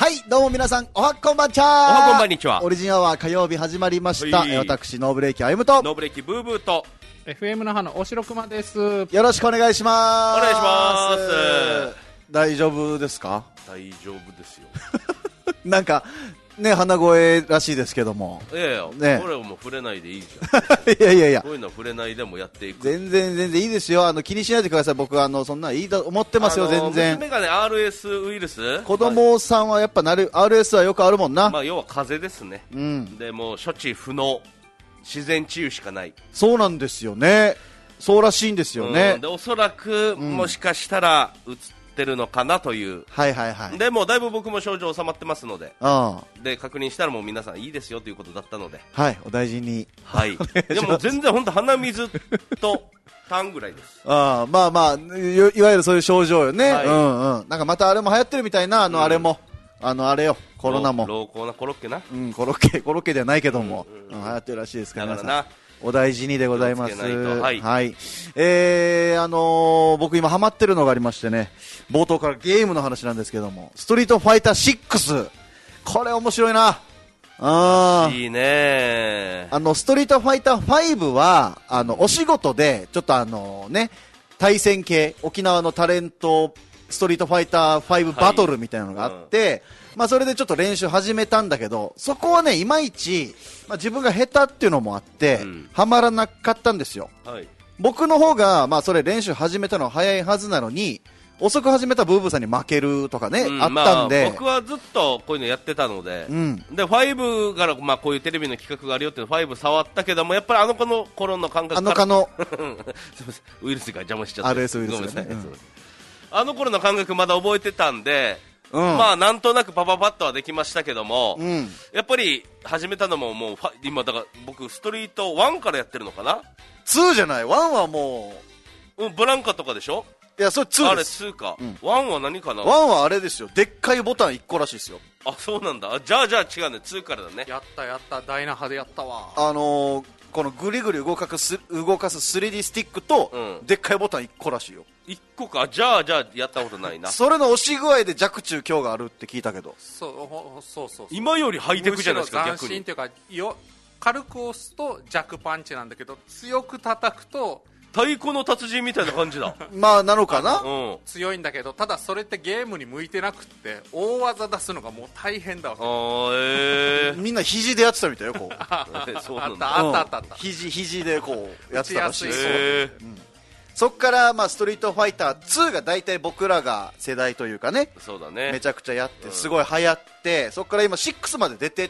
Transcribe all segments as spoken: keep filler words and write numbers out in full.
はい、どうも皆さん、おはこんばんちゃー。 おはこんばんにちは。 オリジンアワー火曜日始まりました。 はい、 私、ノーブレーキあゆむと。 ノーブレーキブーブーと。 エフエム 那覇の大城熊です。 よろしくお願いします。 お願いします。 大丈夫ですか？ 大丈夫ですよ。 なんか、ね、鼻声らしいですけども。 いやいや、 ね、 これはもう触れないでいいじゃん。 いやいやいや。 こういうのは触れないでもやっていく。 全然全然いいですよ。あの、気にしないでください。僕はあの、そんないいと思ってますよ、全然。 娘がね、アールエス ウイルス子供さんはやっぱなる、アールエス はよくあるもんな。 まあ、要は風邪ですね。 うん。 で、もう処置不能。自然治癒しかない。 そうなんですよね。そうらしいんですよね。 うん、で、おそらく、うん、もしかしたら、うつってるのかなという。 はいはいはい。 でもだいぶ僕も症状収まってますので、 ああで確認したらもう皆さんいいですよということだったので、 はい、お大事に。 はいでも全然本当鼻水とタンぐらいです。 ああ、まあまあ い, いわゆるそういう症状よね、 はい、 うんうん。なんかまたあれも流行ってるみたいな、あの、うん、あれもあのあれよ、コロナも濃厚なコロッケな、 うん、コロッケコロッケではないけども、うんうんうん、流行ってるらしいですから、皆さんお大事にでございます。はい、はい、えー、あのー、僕今ハマってるのがありましてね、冒頭からゲームの話なんですけども、ストリートファイターシックス、これ面白いな。 あいいね。 あのストリートファイターファイブはあのお仕事でちょっとあのね、対戦系沖縄のタレントストリートファイターファイブバトルみたいなのがあって、はい、うん、まあ、それでちょっと練習始めたんだけど、そこはねいまいち、まあ、自分が下手っていうのもあって、うん、はまらなかったんですよ、はい、僕の方が、まあ、それ練習始めたのは早いはずなのに遅く始めたブーブーさんに負けるとかね、うん、あったんで、 まあ、僕はずっとこういうのやってたので、うん、でファイブから、まあ、こういうテレビの企画があるよってファイブ触ったけども、やっぱりあの子の頃の感覚あの子のすみません、ウイルスが邪魔しちゃってアールエス ウイルスがね、うん、 あの頃の感覚まだ覚えてたんで、うん、まあなんとなくパパパッとはできましたけども、うん、やっぱり始めたのももう今だから僕ストリートワンからやってるのかな。 ツーじゃない、ワンはもう、うん、ブランカとかでしょ。 いや、それツーです。 あれツーか、うん、ワンは何かな。 ワンはあれですよ、でっかいボタンいっこらしいですよ。 あ、そうなんだ。じゃあじゃあ違うね、ツーからだね。 やったやった、ダイナハでやったわ。 あのー、このぐりぐり動かす動かす スリーディー スティックと、うん、でっかいボタンいっこらしいよ。 いっこか。じゃあじゃあやったことないな。 それの押し具合で弱中強があるって聞いたけど、 そうそうそう、 今よりハイテクじゃないですか。 逆に斬新というか、よ軽く押すと弱パンチなんだけど、強く叩くと太鼓の達人みたいな感じだまあなのかな、 うん、強いんだけど、ただそれってゲームに向いてなくって大技出すのがもう大変だわけ。あ、 えー、みんな肘でやってたみたいよ、こうあったあったあったあった、 肘肘でこうやってたらしい。 打ちやすい、 えーうん、そっから、まあ、ストリートファイターツーが大体僕らが世代というかね、 そうだね、 めちゃくちゃやってすごい流行って、うん、そっから今シックスまで出てって、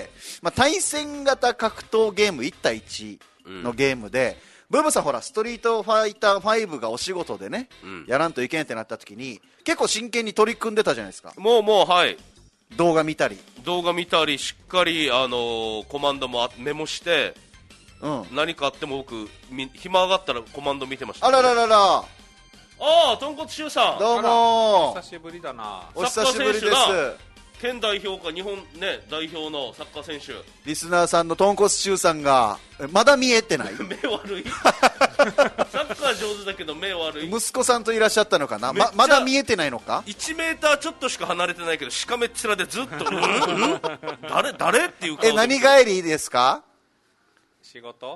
まあ、対戦型格闘ゲームいち対いちのゲームで、うん、ブーブさんほらストリートファイターファイブがお仕事でね、うん、やらんといけんってなった時に結構真剣に取り組んでたじゃないですか。 もうもう、はい、 動画見たり動画見たりしっかり、あのー、コマンドもメモして、うん、何かあっても僕暇上がったらコマンド見てました、ね、 あらららら、 ああ、豚骨シュウさん、 どうもお久しぶりだな。 お久しぶりです。 県代表か日本、ね、代表のサッカー選手、 リスナーさんの豚骨シュウさんがまだ見えてない目悪いサッカー上手だけど目悪い息子さんといらっしゃったのかな、ま, まだ見えてないのか。 いちメーターちょっとしか離れてないけどしかめっ面でずっとうん、うん、誰誰っていう顔。 え、何帰りですか。 仕事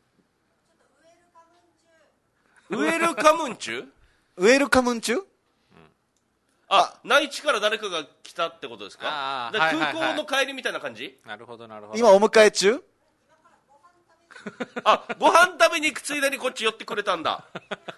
ウェルカムンチュウェルカムンチュ、 あ、内地から誰かが来たってことですか。あ、空港の帰りみたいな感じ、 はいはいはい、なるほどなるほど。 今お迎え中あ、ご飯食べに行くついでにこっち寄ってくれたんだ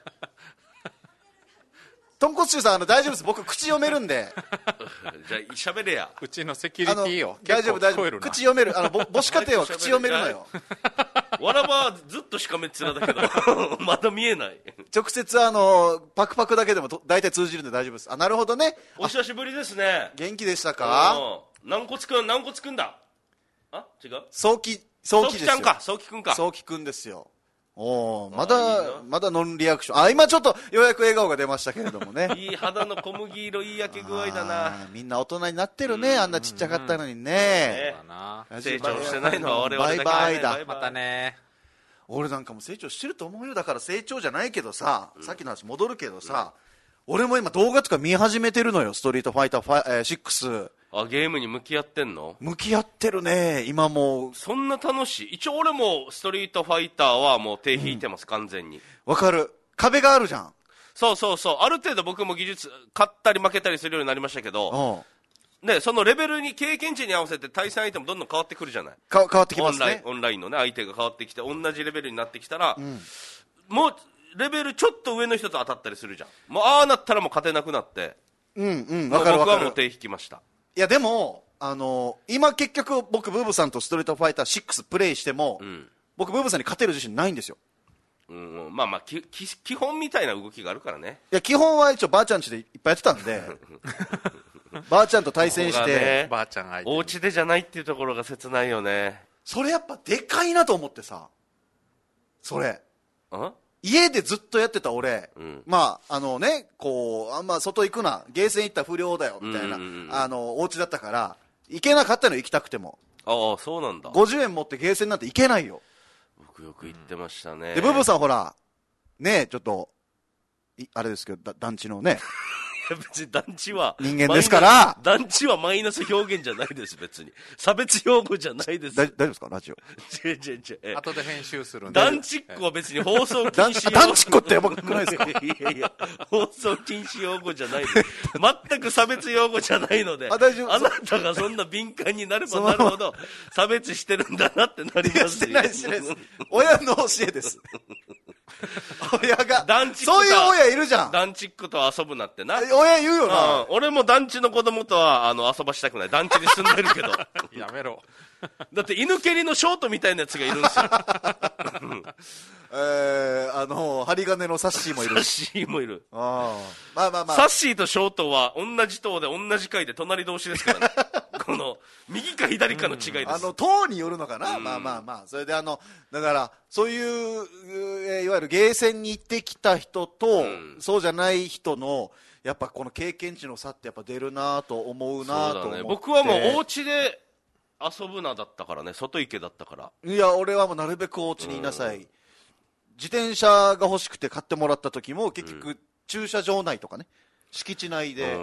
豚骨臭さん、あの大丈夫です、僕口読めるんでじゃあ喋れや。 うちのセキュリティよ。 大丈夫大丈夫、口読める、あの母子家庭は口読めるのよわらばはずっとしかめっ面だけどまだ見えない。 直接あのパクパクだけでも大体通じるんで大丈夫です。あ、なるほどね。 お久しぶりですね。 元気でしたか。 軟骨くん、軟骨くんだ。あ、違う、 早期早期ですよ。 早期ちゃんか、早期くんか。 早期くんですよ。おー、まだまだノンリアクション。あ、今ちょっとようやく笑顔が出ましたけれどもねいい肌の小麦色、いい焼け具合だな。 みんな大人になってるね、あんなちっちゃかったのにね。 成長してないのは我々だけ。 バイバイだ。 またね。 俺なんかも成長してると思うよ。だから成長じゃないけどさ、うん、さっきの話戻るけどさ、うん、俺も今動画とか見始めてるのよ。ストリートファイターシックスあ、ゲームに向き合ってんの？ 向き合ってるね、今もう。 そんな楽しい？一応俺もストリートファイターはもう手引いてます、うん、完全に。 わかる。壁があるじゃん。 そうそうそう。ある程度僕も技術、勝ったり負けたりするようになりましたけど、で、そのレベルに、経験値に合わせて対戦相手もどんどん変わってくるじゃない。 か変わってきますね。 オンライン、オンラインのね、相手が変わってきて、同じレベルになってきたら、うん、もう、レベルちょっと上の人と当たったりするじゃん。もう、ああなったらもう勝てなくなって。 うんうん、わかるわかる。 僕はもう手引きました。 いや、でも、あのー、今結局僕、ブーブさんとストリートファイターシックスプレイしても、うん、僕、ブーブさんに勝てる自信ないんですよ。 うん、まあまあきき基本みたいな動きがあるからね。 いや基本は一応ばあちゃん家でいっぱいやってたんでばあちゃんと対戦して、ね、 ばあちゃん相手にお家でじゃないっていうところが切ないよね。 それやっぱでかいなと思ってさ、それ家でずっとやってた俺、うん、まああのねこうあんま外行くな、ゲーセン行ったら不良だよみたいな、うんうんうん、あのお家だったから行けなかったの、行きたくても。 ああそうなんだ。 ごじゅうえん持ってゲーセンなんて行けないよ。 僕よく行ってましたね。 でブブさんほらね、ちょっとあれですけど団地のね別に団地は人間ですから、 団地はマイナス表現じゃないです。別に差別用語じゃないです。 大丈夫ですかラジオ。 違う違う違う、 後で編集するんで。 団地っ子は別に放送禁止用語。 団地っ子ってやばくないですか。 いやいや放送禁止用語じゃないです。全く差別用語じゃないので、 あ、大丈夫。 あなたがそんな敏感になればなるほど差別してるんだなってなります。 してないしてないです。親の教えです。親が団地そういう親いるじゃん。 団地っ子と遊ぶなってな。 親言うよな、 うん、俺も団地の子供とはあの遊ばしたくない。団地に住んでるけどやめろ。 だって犬蹴りのショートみたいなやつがいるんですよえー、あの針金のサッシーもいる。 サッシーもいる。 あまあまあまあ、 サッシーとショートは同じ塔で同じ階で隣同士ですからねこの右か左かの違いです。 あの塔によるのかな。まあまあまあ、それであのだからそういう、えー、いわゆるゲーセンに行ってきた人と、うん、そうじゃない人のやっぱこの経験値の差ってやっぱ出るなと思うなと思って。 ね、僕はもうお家で遊ぶなだったからね、外行けだったから。 いや俺はもうなるべくお家にいなさい、うん、自転車が欲しくて買ってもらった時も結局駐車場内とかね、敷地内で、うん、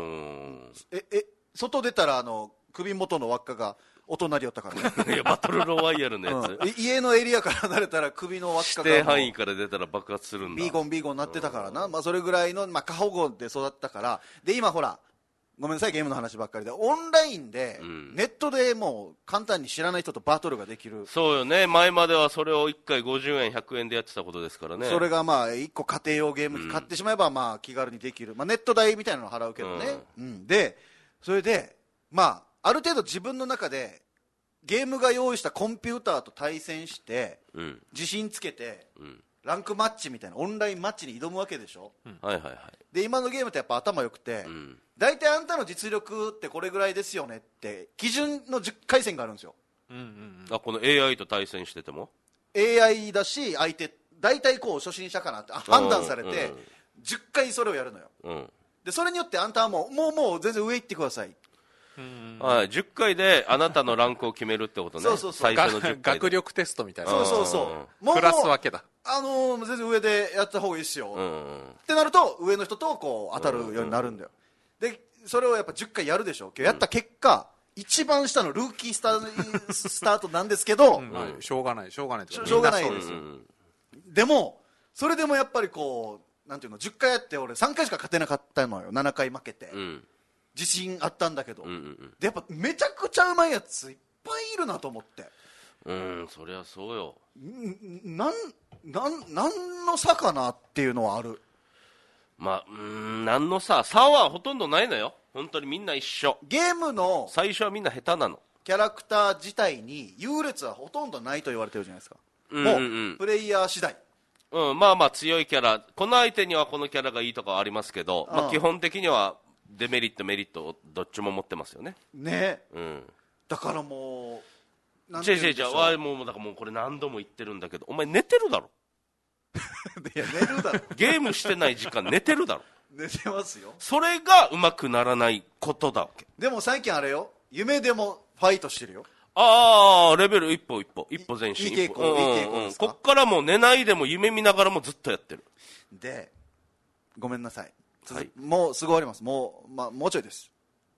ええ外出たらあの首元の輪っかが音鳴りよったからね。 いやバトルロワイヤルのやつ、 うん、家のエリアから離れたら首の輪っかが指定範囲から出たら爆発するんだ。 ビーゴンビーゴン鳴ってたからな、まあ、それぐらいの、まあ、過保護で育ったから。で今ほらごめんなさいゲームの話ばっかりで、オンラインで、うん、ネットでもう簡単に知らない人とバトルができる。 そうよね。前まではそれをいっかいごじゅうえんひゃくえんでやってたことですからね。 それがまあいっこ家庭用ゲーム機買ってしまえばまあ気軽にできる、まあ、ネット代みたいなのを払うけどね、うんうん、でそれでまあある程度自分の中でゲームが用意したコンピューターと対戦して、うん、自信つけて、うん、ランクマッチみたいなオンラインマッチに挑むわけでしょ、うん、 はいはいはい。で今のゲームってやっぱ頭良くて、うん、大体あんたの実力ってこれぐらいですよねって基準のじゅっかい戦があるんですよ、 うんうんうん、あこの エーアイ と対戦しててもエーアイ だし相手大体こう初心者かなって判断されて、うん、じゅっかいそれをやるのよ、うん、でそれによってあんたはもうもうもう全然上行ってください、 はい、じゅっかいであなたのランクを決めるってことね。 そうそうそう、 最初のじゅっかい学力テストみたいな。 そうそうそうもうクラス分けだ。 あのー、全然上でやった方がいいですよ、うんうん、ってなると上の人とこう当たるようになるんだよ、うんうん、でそれをやっぱじゅっかいやるでしょ。今日やった結果、うん、一番下のルーキースタースタートなんですけど、うんはい、しょうがないしょうがないしょうがないですよ、うん、でもそれでもやっぱりこうなんていうのじゅっかいやって俺さんかいしか勝てなかったのよ。ななかい負けて、うん自信あったんだけど、うんうんうん、でやっぱめちゃくちゃうまいやついっぱいいるなと思って。 うんそりゃそうよ。 なんなんなんの差かなっていうのはある。 まあうんなんの差差はほとんどないのよ。本当にみんな一緒。 ゲームの最初はみんな下手なの。 キャラクター自体に優劣はほとんどないと言われてるじゃないですか、うんうんうん、もうプレイヤー次第。 うん、まあまあ強いキャラこの相手にはこのキャラがいいとかはありますけど、まあ、基本的にはデメリットメリットどっちも持ってますよね。 ね、うん、だからもうなんていうんでしょう。じゃあじゃあもうだからもうこれ何度も言ってるんだけどお前寝てるだろいや寝るだろゲームしてない時間寝てるだろ寝てますよ。 それがうまくならないことだわけ。 でも最近あれよ夢でもファイトしてるよ。 ああレベル一歩一歩一歩前進。 いい傾向、うんうん、いい傾向ですか。 こっからもう寝ないでも夢見ながらもずっとやってる。 でごめんなさい、 はい、 もうすぐ終わります。もう、まあ、もうちょいです。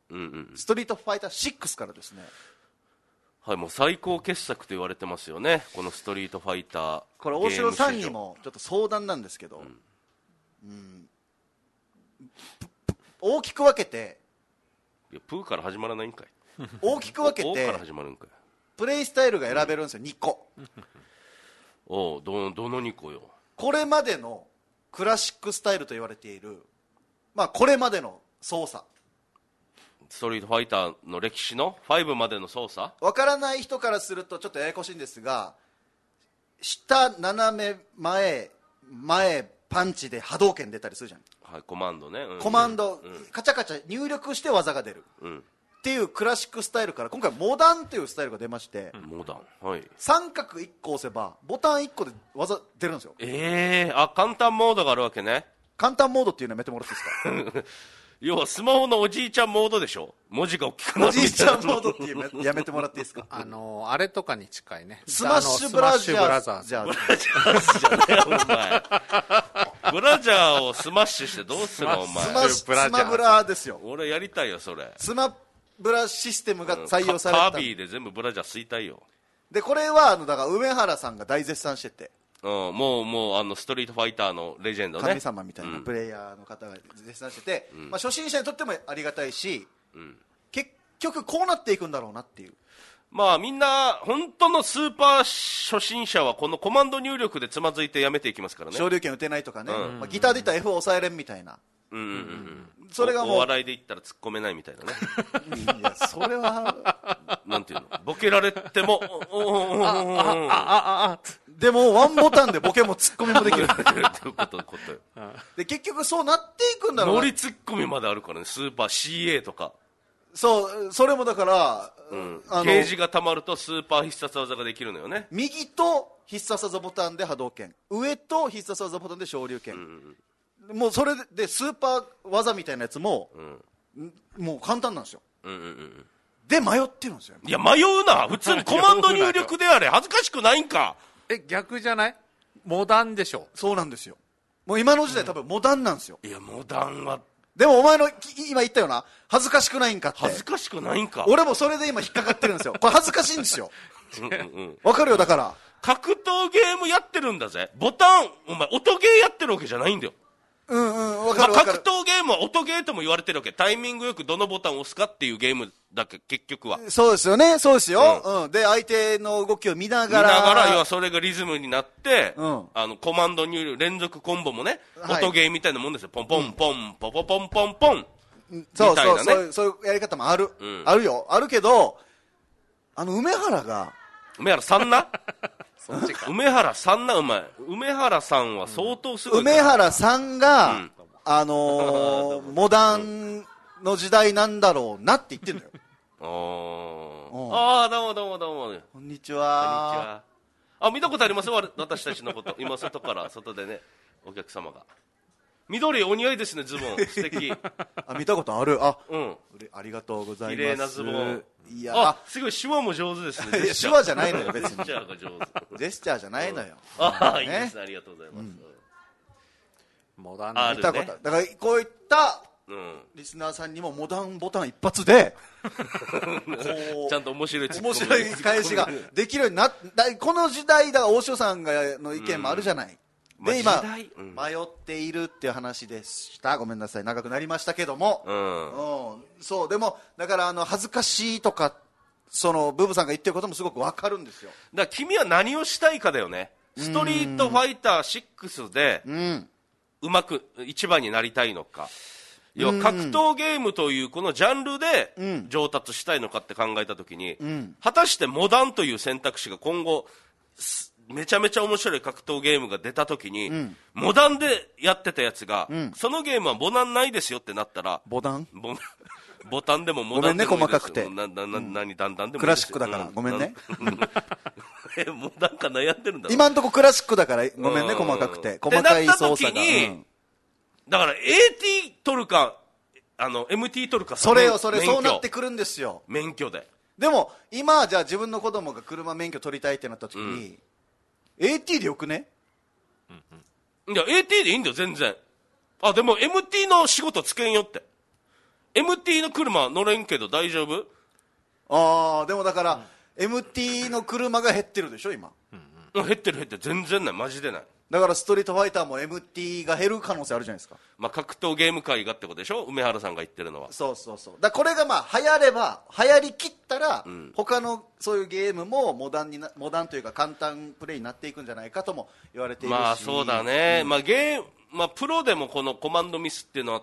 うんうん、 ストリートファイターシックスからですね、 はい、もう最高傑作と言われてますよね、このストリートファイター。 これ大城さんにもちょっと相談なんですけど、うんうん、大きく分けて、 いやプーから始まらないんかい大きく分けてから始まるんかい、 プレイスタイルが選べるんですよ、にこ。 おう、ど、どのにこよ。 これまでのクラシックスタイルと言われている、まあ、これまでの操作、 ストリートファイターの歴史のごまでの操作、 分からない人からするとちょっとややこしいんですが、下斜め前前パンチで波動拳出たりするじゃん、 はい、コマンドね、うん、 コマンド、 うん、 カチャカチャ入力して技が出る、 うん、 っていうクラシックスタイルから今回モダンというスタイルが出まして、 モダン、はい、 三角いっこ押せばボタンいっこで技出るんですよ。 えー、あ、簡単モードがあるわけね。 簡単モードっていうのやめてもらっていいですか要はスマホのおじいちゃんモードでしょ、文字が大きくなるおじいちゃんモードっていうのやめてもらっていいですかあのー、あれとかに近いね、 スマッシュブラジャーズじゃあブラジャーズじゃねえよお前ブラジャーをスマッシュしてどうするのお前。 スマスマブラですよ。 俺やりたいよそれ。 スマブラシステムが採用された、 カービィで全部ブラジャー吸いたいよ。 でこれはあのだから梅原さんが大絶賛してて、 うん、もうもうあのストリートファイターのレジェンドね、 神様みたいなプレイヤーの方が絶賛してて、うん、まあ、初心者にとってもありがたいし、うん、結局こうなっていくんだろうなっていう。 まあみんな本当のスーパー初心者はこのコマンド入力でつまずいてやめていきますからね。 昇竜拳打てないとかね、うん、まあ、ギターで言ったら F を抑えれんみたいな、 うんうんうん、 それがもうお, お笑いで言ったら突っ込めないみたいなねいやそれはなんていうの、ボケられてもでもワンボタンでボケもツッコミもできるっていうことよ。 で結局そうなっていくんだろうな。 ノリツッコミまであるからね、スーパー シーエー とか。 そうそれもだから、 うん、あのゲージがたまるとスーパー必殺技ができるのよね。 右と必殺技ボタンで波動拳、上と必殺技ボタンで昇竜拳、うん、もうそれでスーパー技みたいなやつも、うん、もう簡単なんですよ、うんうんうん、で迷ってるんですよ。 いや迷うな、普通にコマンド入力であれ恥ずかしくないんか。 え逆じゃない、モダンでしょ。 そうなんですよ、もう今の時代多分モダンなんですよ、 うん、いやモダンはでもお前の今言ったような恥ずかしくないんかって。 恥ずかしくないんか。 俺もそれで今引っかかってるんですよ。これ恥ずかしいんですよわ、うん、かるよ。だから格闘ゲームやってるんだぜ。ボタンお前音ゲーやってるわけじゃないんだよ。 うんうんわかるわかる、 まあ、格闘ゲームは音ゲーとも言われてるわけ。タイミングよくどのボタンを押すかっていうゲームだけ結局は。 そうですよね、そうですよ、うんうん、で相手の動きを見ながら見ながら要はそれがリズムになって、うん、あのコマンド入力連続コンボもね、はい、音ゲーみたいなもんですよ。ポンポンポン、うん、ポポポンポンポンみたいなね。 そうそうそういう、そういうやり方もある、うん、あるよ、あるけど、あの梅原が梅原さんな梅原さんな、お前梅原さんは相当すごい、 うん、梅原さんが、うん、あのー、モダンの時代なんだろうなって言ってんのよああどうもどうもどうも、 こんにちは。 こんにちは。あ見たことあります私たちのこと。今外から外でねお客様が緑お似合いですね、ズボン素敵あ見たことある。あ、 うん、 ありがとうございます。 綺麗なズボン。 いやあすごい手話も上手ですね。 いや手話じゃないのよ別に。 ジェスチャーが上手。 ジェスチャーじゃないのよ、 うん、ああ、ね、いいですね、ありがとうございます、 うん、モダン見たこと、ね、だからこういったうん、リスナーさんにもモダンボタン一発でこうちゃんと面白い面白い返しができるようになっこの時代だ。大塩さんがの意見もあるじゃない、うん、で、まあ、今、うん、迷っているっていう話でした。ごめんなさい長くなりましたけども、うんうん、そうでもだからあの恥ずかしいとかそのブーブさんが言ってることもすごく分かるんですよ。 だから君は何をしたいかだよね。ストリートファイターシックスでうまく一番になりたいのか、要は格闘ゲームというこのジャンルで上達したいのかって考えたときに、うん、果たしてモダンという選択肢が今後めちゃめちゃ面白い格闘ゲームが出たときに、うん、モダンでやってたやつが、うん、そのゲームはボタンないですよってなったら、 ボタンボボタンでもモダンでもいいですよ。 ごめんね細かくてななな何だんだんでもいいですよ。 クラシックだから、うん、ごめんねえモダンか悩んでるんだろ。 今んとこクラシックだからごめんね細かくて細かい操作が、 だから エーティー 取るかあの エムティー 取るか、 それよそれそうなってくるんですよ。 免許で。 でも今じゃあ自分の子供が車免許取りたいってなった時に、うん、エーティー でよくね、 うんうん、いや エーティー でいいんだよ全然。あでも エムティー の仕事つけんよって。 エムティー の車乗れんけど大丈夫？ ああ、でもだから、うん、エムティー の車が減ってるでしょ今、 うんうん、減ってる減ってる、全然ない、マジでない。 だからストリートファイターも エムティー が減る可能性あるじゃないですか。 まあ、格闘ゲーム界がってことでしょ、梅原さんが言ってるのは。 そうそうそう。だからこれがまあ流行れば、流行りきったら、うん、他のそういうゲームもモダンにな、モダンというか簡単プレイになっていくんじゃないかとも言われているし。 まあそうだね、うん、まあゲーム、まあプロでもこのコマンドミスっていうのあって、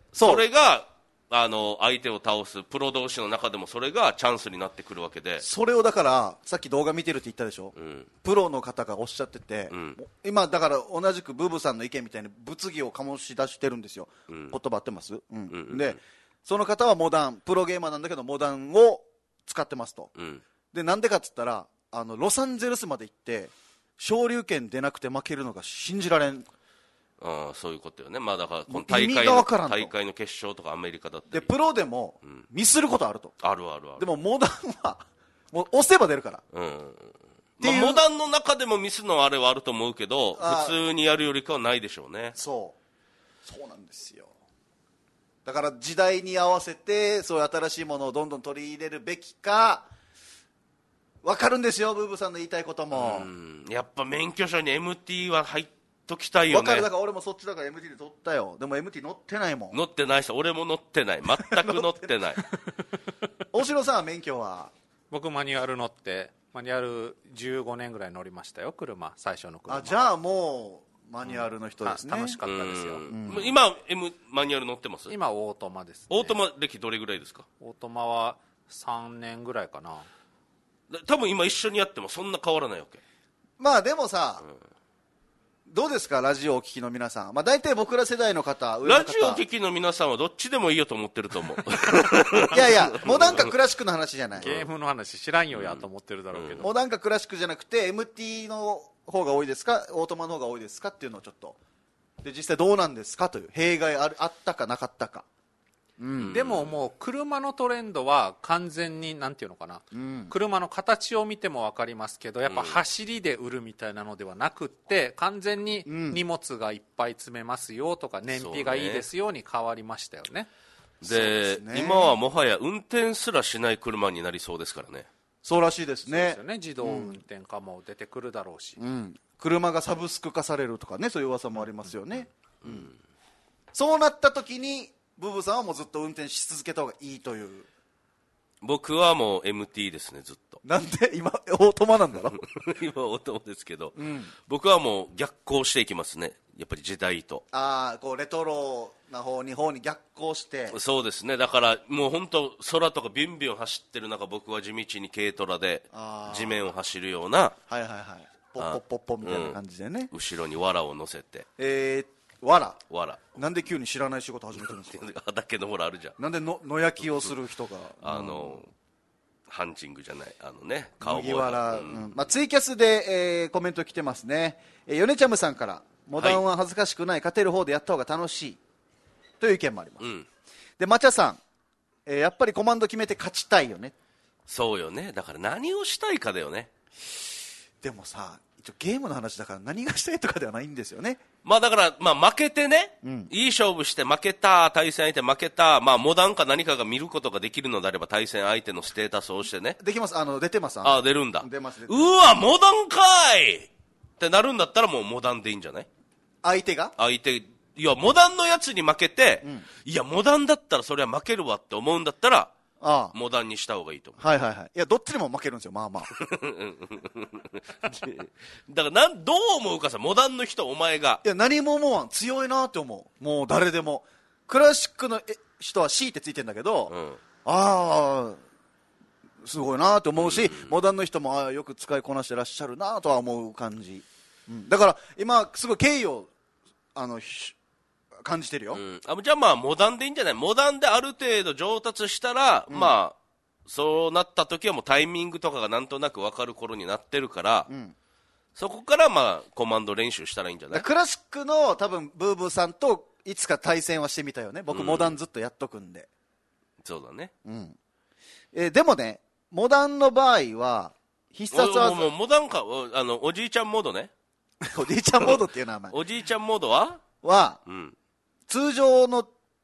それがあの相手を倒すプロ同士の中でもそれがチャンスになってくるわけで、 それをだからさっき動画見てるって言ったでしょ、うん、プロの方がおっしゃってて、うん、今だから同じくブブさんの意見みたいに物議を醸し出してるんですよ、うん、言葉合ってます、うんうんうん、でその方はモダンプロゲーマーなんだけどモダンを使ってますと、うん、でなんでかっつったらあのロサンゼルスまで行って昇竜拳出なくて負けるのが信じられん。 ああそういうことよね、まあ、だからこの大会の大会の決勝とかアメリカだったりでプロでもミスることあると、 うん、あるあるある。 でもモダンはもう押せば出るから、うんまあ、モダンの中でもミスのあれはあると思うけど普通にやるよりかはないでしょうね。 そうそうなんですよ。だから時代に合わせてそういう新しいものをどんどん取り入れるべきか分かるんですよブーブーさんの言いたいことも。 うんやっぱ免許証に エムティー は入ってときたいよね。 分かる。だから俺もそっちだから エムティー で取ったよ。でも エムティー 乗ってないもん。 乗ってないし俺も乗ってない、全く乗ってない大城さんは免許は？ 僕マニュアル乗ってマニュアルじゅうごねんぐらい乗りましたよ車、最初の車。 あじゃあもうマニュアルの人ですね、 うん、楽しかったですよ、うんうん、今 M マニュアル乗ってます？ 今オートマです、ね、 オートマ歴どれぐらいですか？ オートマはさんねんぐらいかな。 多分今一緒にやってもそんな変わらないわけ。 まあでもさ、うんどうですかラジオをお聞きの皆さん、まあ、大体僕ら世代の方、上の方ラジオをお聞きの皆さんはどっちでもいいよと思ってると思ういやいやモダンかクラシックの話じゃない、 ゲームの話知らんよやと思ってるだろうけど、うん、 モダンかクラシックじゃなくて エムティー の方が多いですかオートマの方が多いですかっていうのをちょっとで実際どうなんですかという弊害あるあったかなかったか。 うん、でももう車のトレンドは完全になんていうのかな、うん、車の形を見ても分かりますけどやっぱ走りで売るみたいなのではなくって完全に荷物がいっぱい詰めますよとか燃費がいいですよに変わりましたよね。 で、で今はもはや運転すらしない車になりそうですからね。 そうらしいですね。 そうですよね、自動運転化も出てくるだろうし、 うん、車がサブスク化されるとかね、そういう噂もありますよね、うんうん、そうなった時にブブさんはもうずっと運転し続けた方がいいという。 僕はもう エムティー ですねずっと。 なんで今オートマなんだろ今オートマですけど、うん、僕はもう逆行していきますねやっぱり時代と。 ああこうレトロな方に方に逆行して。 そうですね、だからもう本当空とかビュンビュン走ってる中僕は地道に軽トラで地面を走るような、 はいはいはい、ポッポッポッポみたいな感じでね、 うん、後ろに藁を乗せて、 えーわらわらなんで急に知らない仕事始めてるんですか畑のほらあるじゃん。 なんでの野焼きをする人があの、うん、ハンチングじゃないあのね顔麦わら、うんうんまあ、ツイキャスで、えー、コメント来てますね、えー、ヨネチャムさんからモダンは恥ずかしくない、はい、勝てる方でやった方が楽しいという意見もあります、うん、でマチャさん、えー、やっぱりコマンド決めて勝ちたいよね。 そうよね、だから何をしたいかだよね。 でもさ一応ゲームの話だから何がしたいとかではないんですよね。 まあだから、まあ負けてね、うん、いい勝負して負けた、対戦相手負けた、まあモダンか何かが見ることができるのであれば対戦相手のステータスを押してね。 できます、あの、出てます。 ああ、出るんだ。 出ます、出ます。うわ、モダンかいってなるんだったらもうモダンでいいんじゃない？ 相手が相手、いや、モダンのやつに負けて、うん、いや、モダンだったらそれは負けるわって思うんだったら、ああモダンにした方がいいと思う。 はいはいはい。いや、どっちにも負けるんですよ、まあまあ。 だからなん、どう思うかさ、モダンの人、お前が。 いや、何も思わん。強いなって思う。もう誰でも。クラシックの人は C ってついてるんだけど、うん、ああ、すごいなって思うし、うん、モダンの人もあよく使いこなしてらっしゃるなとは思う感じ。うん、だから、今、すごい敬意を、あの、感じてるよ、うん、 あじゃあまあモダンでいいんじゃない。モダンである程度上達したら、うん、まあそうなった時はもうタイミングとかがなんとなく分かる頃になってるから、うん、そこからまあコマンド練習したらいいんじゃない。 クラシックの多分ブーブーさんといつか対戦はしてみたよね。僕、うん、モダンずっとやっとくんで。 そうだね、 うんえー、でもねモダンの場合は必殺技もうモダンかあのおじいちゃんモードねおじいちゃんモードっていう名前おじいちゃんモードはは、うん通常の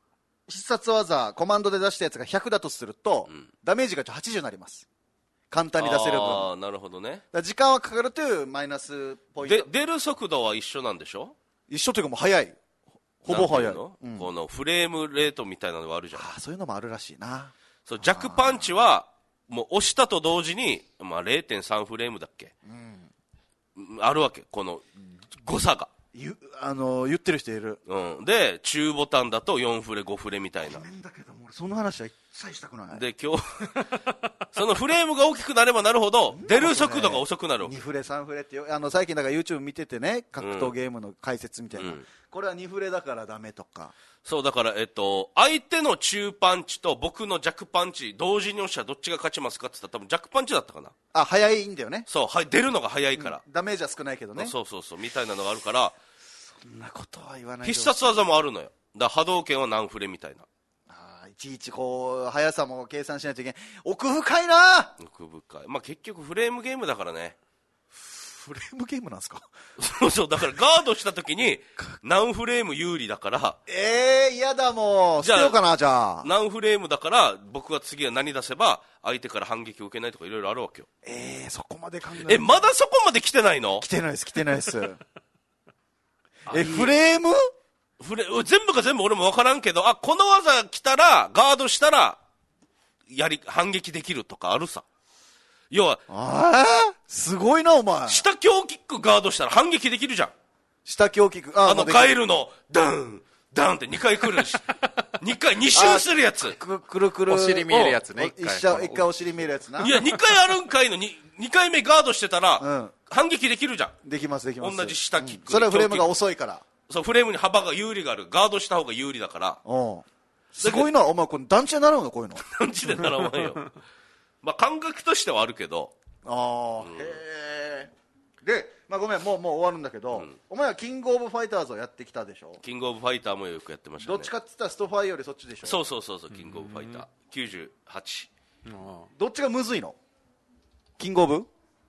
必殺技コマンドで出したやつがひゃくだとすると、うん、ダメージがはちじゅうになります。簡単に出せる分。 ああ、なるほどね。 だ時間はかかるというマイナスポイント。 で出る速度は一緒なんでしょ？ 一緒というかもう速い。ほぼ速いの、うん、このフレームレートみたいなのがあるじゃん。 あ、そういうのもあるらしいな。 そう、弱パンチはもう押したと同時に、まあ、れいてんさんフレームだっけ、うん、あるわけ、この誤差が。 ゆあの言ってる人いる、 うん、で中ボタンだとよんフレごフレみたいな。 ごめんだけども俺その話は一切したくない。 で今日そのフレームが大きくなればなるほど出る速度が遅くなる。 にフレさんフレってあの最近だから YouTube 見ててね、格闘ゲームの解説みたいな、うん、これはにフレだからダメとか。 そうだから、えっと、相手の中パンチと僕の弱パンチ同時に押したらどっちが勝ちますかって言ったら多分弱パンチだったかな。 あ、早いんだよね。 そう、はい、出るのが早いから、 うん、ダメージは少ないけどね。 そうそうそうみたいなのがあるから、 そんなことは言わない。 必殺技もあるのよ。だから波動拳は何フレみたいな。 あ、いちいちこう速さも計算しないといけない。奥深いな。 奥深い。まあ結局フレームゲームだからね。 フレームゲームなんですか？ そうそう、だからガードした時に何フレーム有利だから。 ええー、嫌だもう。捨てようかな、じゃあ。 何フレームだから僕は次は何出せば相手から反撃を受けないとかいろいろあるわけよ。 ええー、そこまで考える。 え、まだそこまで来てないの？ 来てないです、来てないです。え、フレーム？ フレ全部が全部俺も分からんけど、あ、この技来たらガードしたらやり反撃できるとかあるさ。要は、 あーすごいなお前。 下強キックガードしたら反撃できるじゃん。 下強キック、 あ, あのガエルのダンダンってにかい来るしにかいに周するやつ、 くくるくるお尻見えるやつね。 一回一回お尻見えるやつな。 いやにかいあるんかいの に, にかいめガードしてたら、うん、反撃できるじゃん。 できますできます。 同じ下キック、うん、 それはフレームが遅いから。 そう、フレームに幅が有利がある。ガードした方が有利だから。 おうすごいなお前。これ団地で習うのこういうの。 団地で習わんよまあ感覚としてはあるけど。 ああ、うん、へえ。で、まあ、ごめんもうもう終わるんだけど、うん、お前はキングオブファイターズをやってきたでしょ。 キングオブファイターもよくやってましたね。 どっちかって言ったらストファイよりそっちでしょ。 そうそうそうそう、キングオブファイターきゅうじゅうはち。 どっちがむずいの？キングオブ？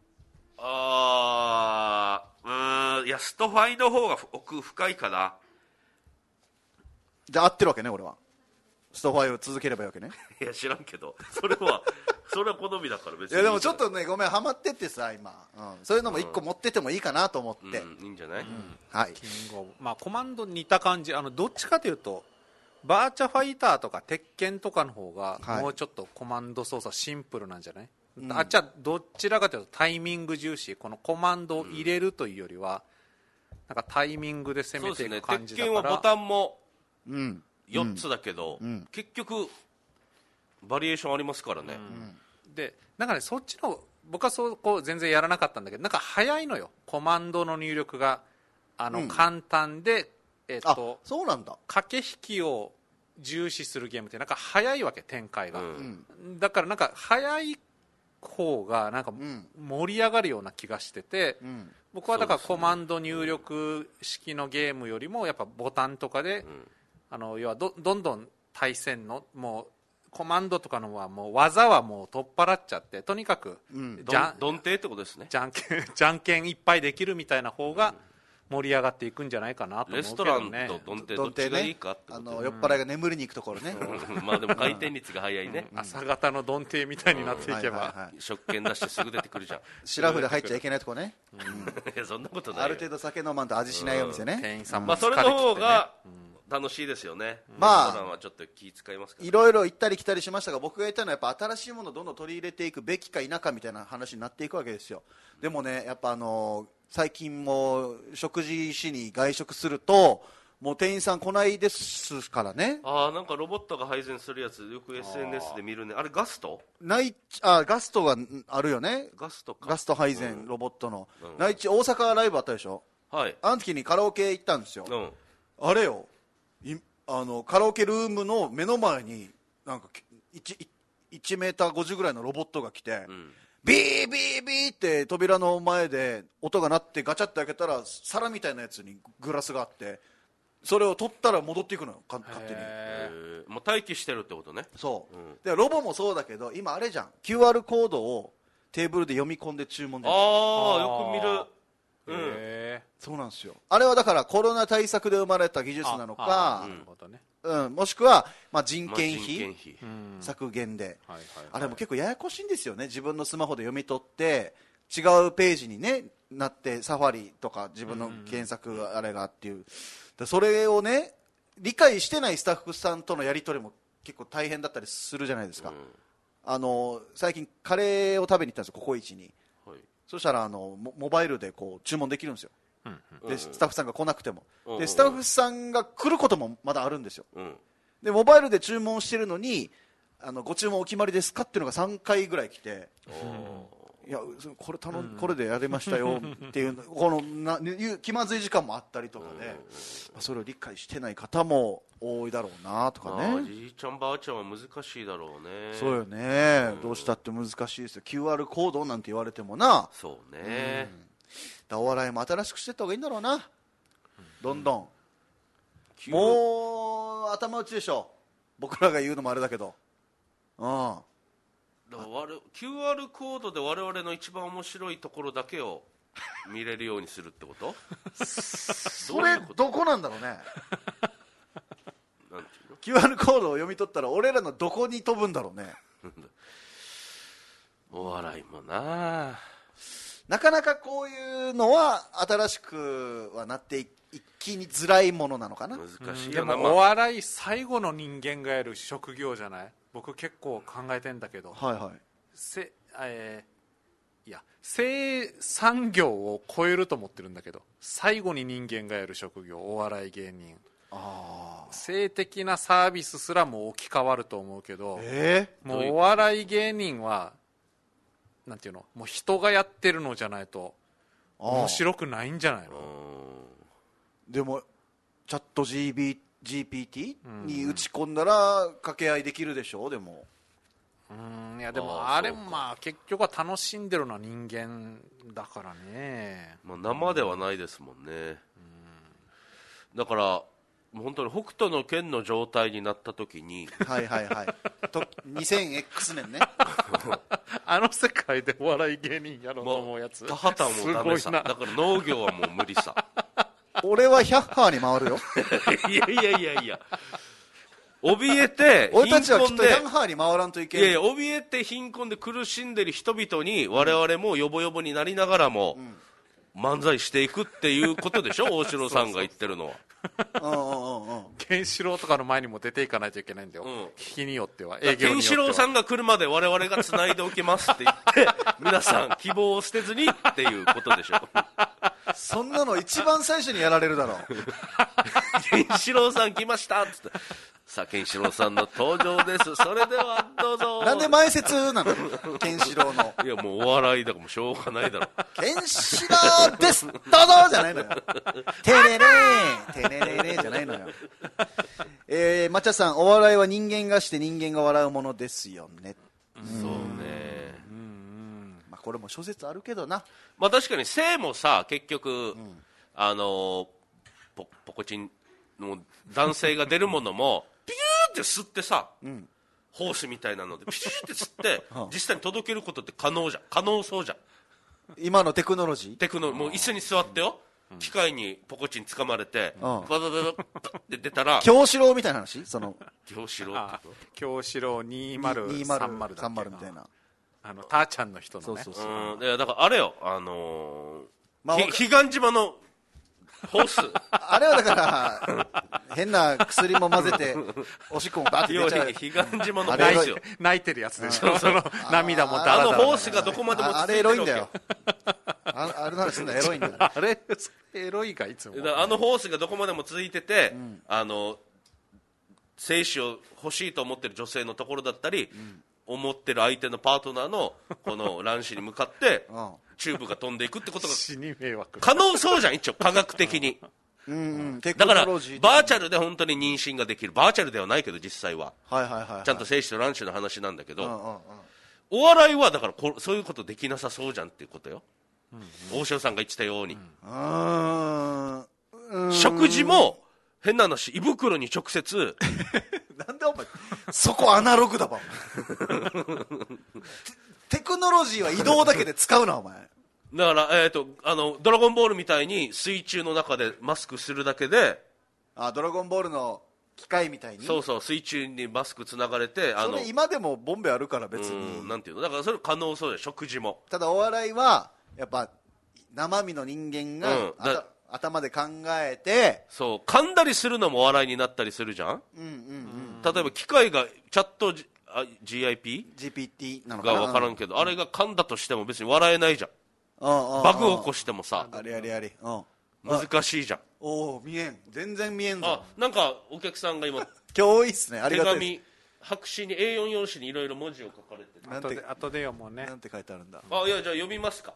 あー、うーん、いやストファイの方が奥深いかな。 じゃあ合ってるわけね俺は。ストファイを続ければいいわけね。 いや知らんけどそれはそれは好みだから別に。 いやでもちょっとねごめんハマってってさ今、うん、そういうのも一個持っててもいいかなと思って、 うんうん、いいんじゃない、うん、 はい。 キングオブ、まあコマンド似た感じ。あのどっちかというとバーチャファイターとか鉄拳とかの方がもうちょっとコマンド操作シンプルなんじゃない、うん、あっちはどちらかというとタイミング重視。このコマンドを入れるというよりは、うん、なんかタイミングで攻めていく感じだから。そうですね、鉄拳はボタンもよっつだけど、うん、結局バリエーションありますからね、 うん、でなんかねそっちの僕はそうこう全然やらなかったんだけど、なんか早いのよコマンドの入力が。あの、うん、簡単で、えー、とそうなんだ。 駆け引きを重視するゲームってなんか早いわけ展開が、うん、だからなんか早い方がなんか盛り上がるような気がしてて、うん、僕はだからコマンド入力式のゲームよりもやっぱボタンとかで、うん、あの要は ど, どんどん対戦のもうコマンドとかのはもう技はもう取っ払っちゃって、とにかく、 うん、じゃんどんていってことですね。 じゃんけんじゃんけんいっぱいできるみたいな方が盛り上がっていくんじゃないかなと思うけどね。レストランとどんていどっちがいいかってこと、 ね、あの酔っ払いが眠りに行くところね、 うん、まあでも回転率が早いね、 うん、朝方のどんていみたいになっていけば、うんはいはいはい、 食券出してすぐ出てくるじゃんシラフで入っちゃいけないとこね、 うん、いやそんなことないよ。 ある程度酒飲まんと味しないお店ね、 うん、店員さんも、 まあ、それの方が楽しいですよね、うん、 まあレストランはちょっと気使いますから、ね、 いろいろ行ったり来たりしましたが、僕が言ったのはやっぱ新しいものをどんどん取り入れていくべきか否かみたいな話になっていくわけですよ。でもねやっぱあのー最近も食事しに外食するともう店員さん来ないですからね。 ああなんかロボットが配膳するやつよく エスエヌエス で見るね。あれガストないあガストがあるよね。 ガストかガスト配膳、うん、ロボットの、うん、内地大阪ライブあったでしょ。はいあの時にカラオケ行ったんですよ、うん、あれよいあのカラオケルームの目の前になんか 1, 1メーターごじゅうぐらいのロボットが来て、うんビービービーって扉の前で音が鳴ってガチャって開けたら皿みたいなやつにグラスがあってそれを取ったら戻っていくのよ勝手に。 もう待機してるってことね。 そう、うん、でロボもそうだけど今あれじゃん キューアール コードをテーブルで読み込んで注文できる。 ああよく見る、うん、 そうなんですよ。あれはだからコロナ対策で生まれた技術なのか、 うん、 うん、もしくは、まあ、人件費、 まあ、人件費削減で、 はいはいはい、 あれも結構ややこしいんですよね。自分のスマホで読み取って違うページに、ね、なってサファリとか自分の検索あれがっていう、でそれをね理解してないスタッフさんとのやり取りも結構大変だったりするじゃないですか、うん、あの最近カレーを食べに行ったんですよ、ココイチに、はい、そしたらあの モ, モバイルでこう注文できるんですよ、うんうん、でスタッフさんが来なくても、うん、でスタッフさんが来ることもまだあるんですよ、うん、でモバイルで注文してるのにあのご注文お決まりですかっていうのがさんかいぐらい来て、いやこれ頼ん、うん、これでやりましたよっていうこのな気まずい時間もあったりとかで、まあ、それを理解してない方も多いだろうなとかね。 あじいちゃんばあちゃんは難しいだろうね。 そうよね、うん、どうしたって難しいですよ。 キューアール コードなんて言われてもな。 そうね、うん、 だお笑いも新しくしていった方がいいんだろうな、うん、どんどん、うん、もう頭打ちでしょ、僕らが言うのもあれだけど、うんだから我 キューアール コードで我々の一番面白いところだけを見れるようにするってことそれどこなんだろうねなんていうのキューアール コードを読み取ったら俺らのどこに飛ぶんだろうねお笑いもななかなかこういうのは新しくはなっていきにづらいものなのかな。 難しいよな、でもお笑い最後の人間がやる職業じゃない。僕結構考えてんだけど、 はいはい、 せ、えー、いや性産業を超えると思ってるんだけど、最後に人間がやる職業、お笑い芸人、あ性的なサービスすらも置き換わると思うけど、 えー、もうお笑い芸人はなんていうの、もう人がやってるのじゃないと面白くないんじゃないの。 でもチャット ジーピーティー に打ち込んだら掛け合いできるでしょ。でもうん、いやでもあれもまあ結局は楽しんでるのは人間だからね、 まあ、生ではないですもんね、うん、だから本当に北斗の拳の状態になった時にはいはいはいと にせんエックス 年ねあの世界でお笑い芸人やろうと思うやつ、 まあ、田畑はもうダメさ、だから農業はもう無理さ俺はひゃっハーに回るよいやいやいやいや怯えて俺たちはきっとひゃっハーに回らんといけん。 いやいや怯えて貧困で苦しんでる人々に我々もヨボヨボになりながらも、うん、漫才していくっていうことでしょ大城さんが言ってるのはケンシロウとかの前にも出ていかないといけないんだよ、うん、日によっては営業によっては。 ケンシロウさんが来るまで我々がつないでおきますって言って皆さん希望を捨てずにっていうことでしょそんなの一番最初にやられるだろうケンシロウさん来ましたっつってさあケンシロウさんの登場ですそれではどうぞ。 なんで前説なのケンシロウの。 いやもうお笑いだからもうしょうがないだろケンシロウですどうぞじゃないのよテレレーテレレレーじゃないのよえー、抹茶さん、お笑いは人間がして人間が笑うものですよね。 そうね、 うん、まあ、これも諸説あるけどな。 まあ確かに性もさ結局、うん、あのポポコチンの男性が出るものもピューって吸ってさ、うん、ホースみたいなのでピューって吸って実際に届けることって可能じゃん。可能そうじゃん今のテクノロジー。 テクノもう一緒に座ってよ、うん、機械にポコチン掴まれて、うん、バババババって出たら京志郎みたいな話。その京志郎京志郎にまるさんまるだっけな、さんまるみたいな、あのターちゃんの人のね。 そうそうそう、うん、だからあれよ、あのーまあ、彼岸島のホースあれはだから変な薬も混ぜておしっこもバッて出ちゃう。 彼岸島のホースよ。 泣いてるやつでしょその涙もダラダラ。 あのホースがどこまでもついてるわけ。 あれエロいんだよあ, あれならすんのエロいんだよあれエロいがいつもあのホースがどこまでも続いてて、うん、あの精子を欲しいと思ってる女性のところだったり、うん、思ってる相手のパートナーのこの卵子に向かってチューブが飛んでいくってことが可能そうじゃん一応科学的にうん、うん、 だからバーチャルで本当に妊娠ができる。バーチャルではないけど実際は、 はいはいはいはい、 ちゃんと精子と卵子の話なんだけど、うんうんうん、お笑いはだからこそういうことできなさそうじゃんっていうことよ、うんうん、大塩さんが言ってたように、うん、食事も変な話胃袋に直接なんでお前そこアナログだばテ, テクノロジーは移動だけで使うなお前。 だから、えー、とあのドラゴンボールみたいに水中の中でマスクするだけで、 あドラゴンボールの機械みたいに。 そうそう、水中にマスクつながれて、あのそれ今でもボンベあるから別に、 うん、なんていうの、だからそれ可能そうで、食事も。 ただお笑いはやっぱ生身の人間が、うん、あた頭で考えて、 そう噛んだりするのも笑いになったりするじゃん、うんうんうん、例えば機械がチャット ジーアイピージーピーティー なのかなが分からんけど、うん、あれが噛んだとしても別に笑えないじゃん、うん、バグを起こしてもさ、 あれあれあれ、うん、 難しいじゃん。 おお、見えん、全然見えんぞ。 あ、なんかお客さんが今今日いいっすね、ありがたいです。 手紙白紙に エーよん 用紙にいろいろ文字を書かれてる。 後で後で読もうね。 なんて書いてあるんだ。 あ、いや、じゃあ読みますか。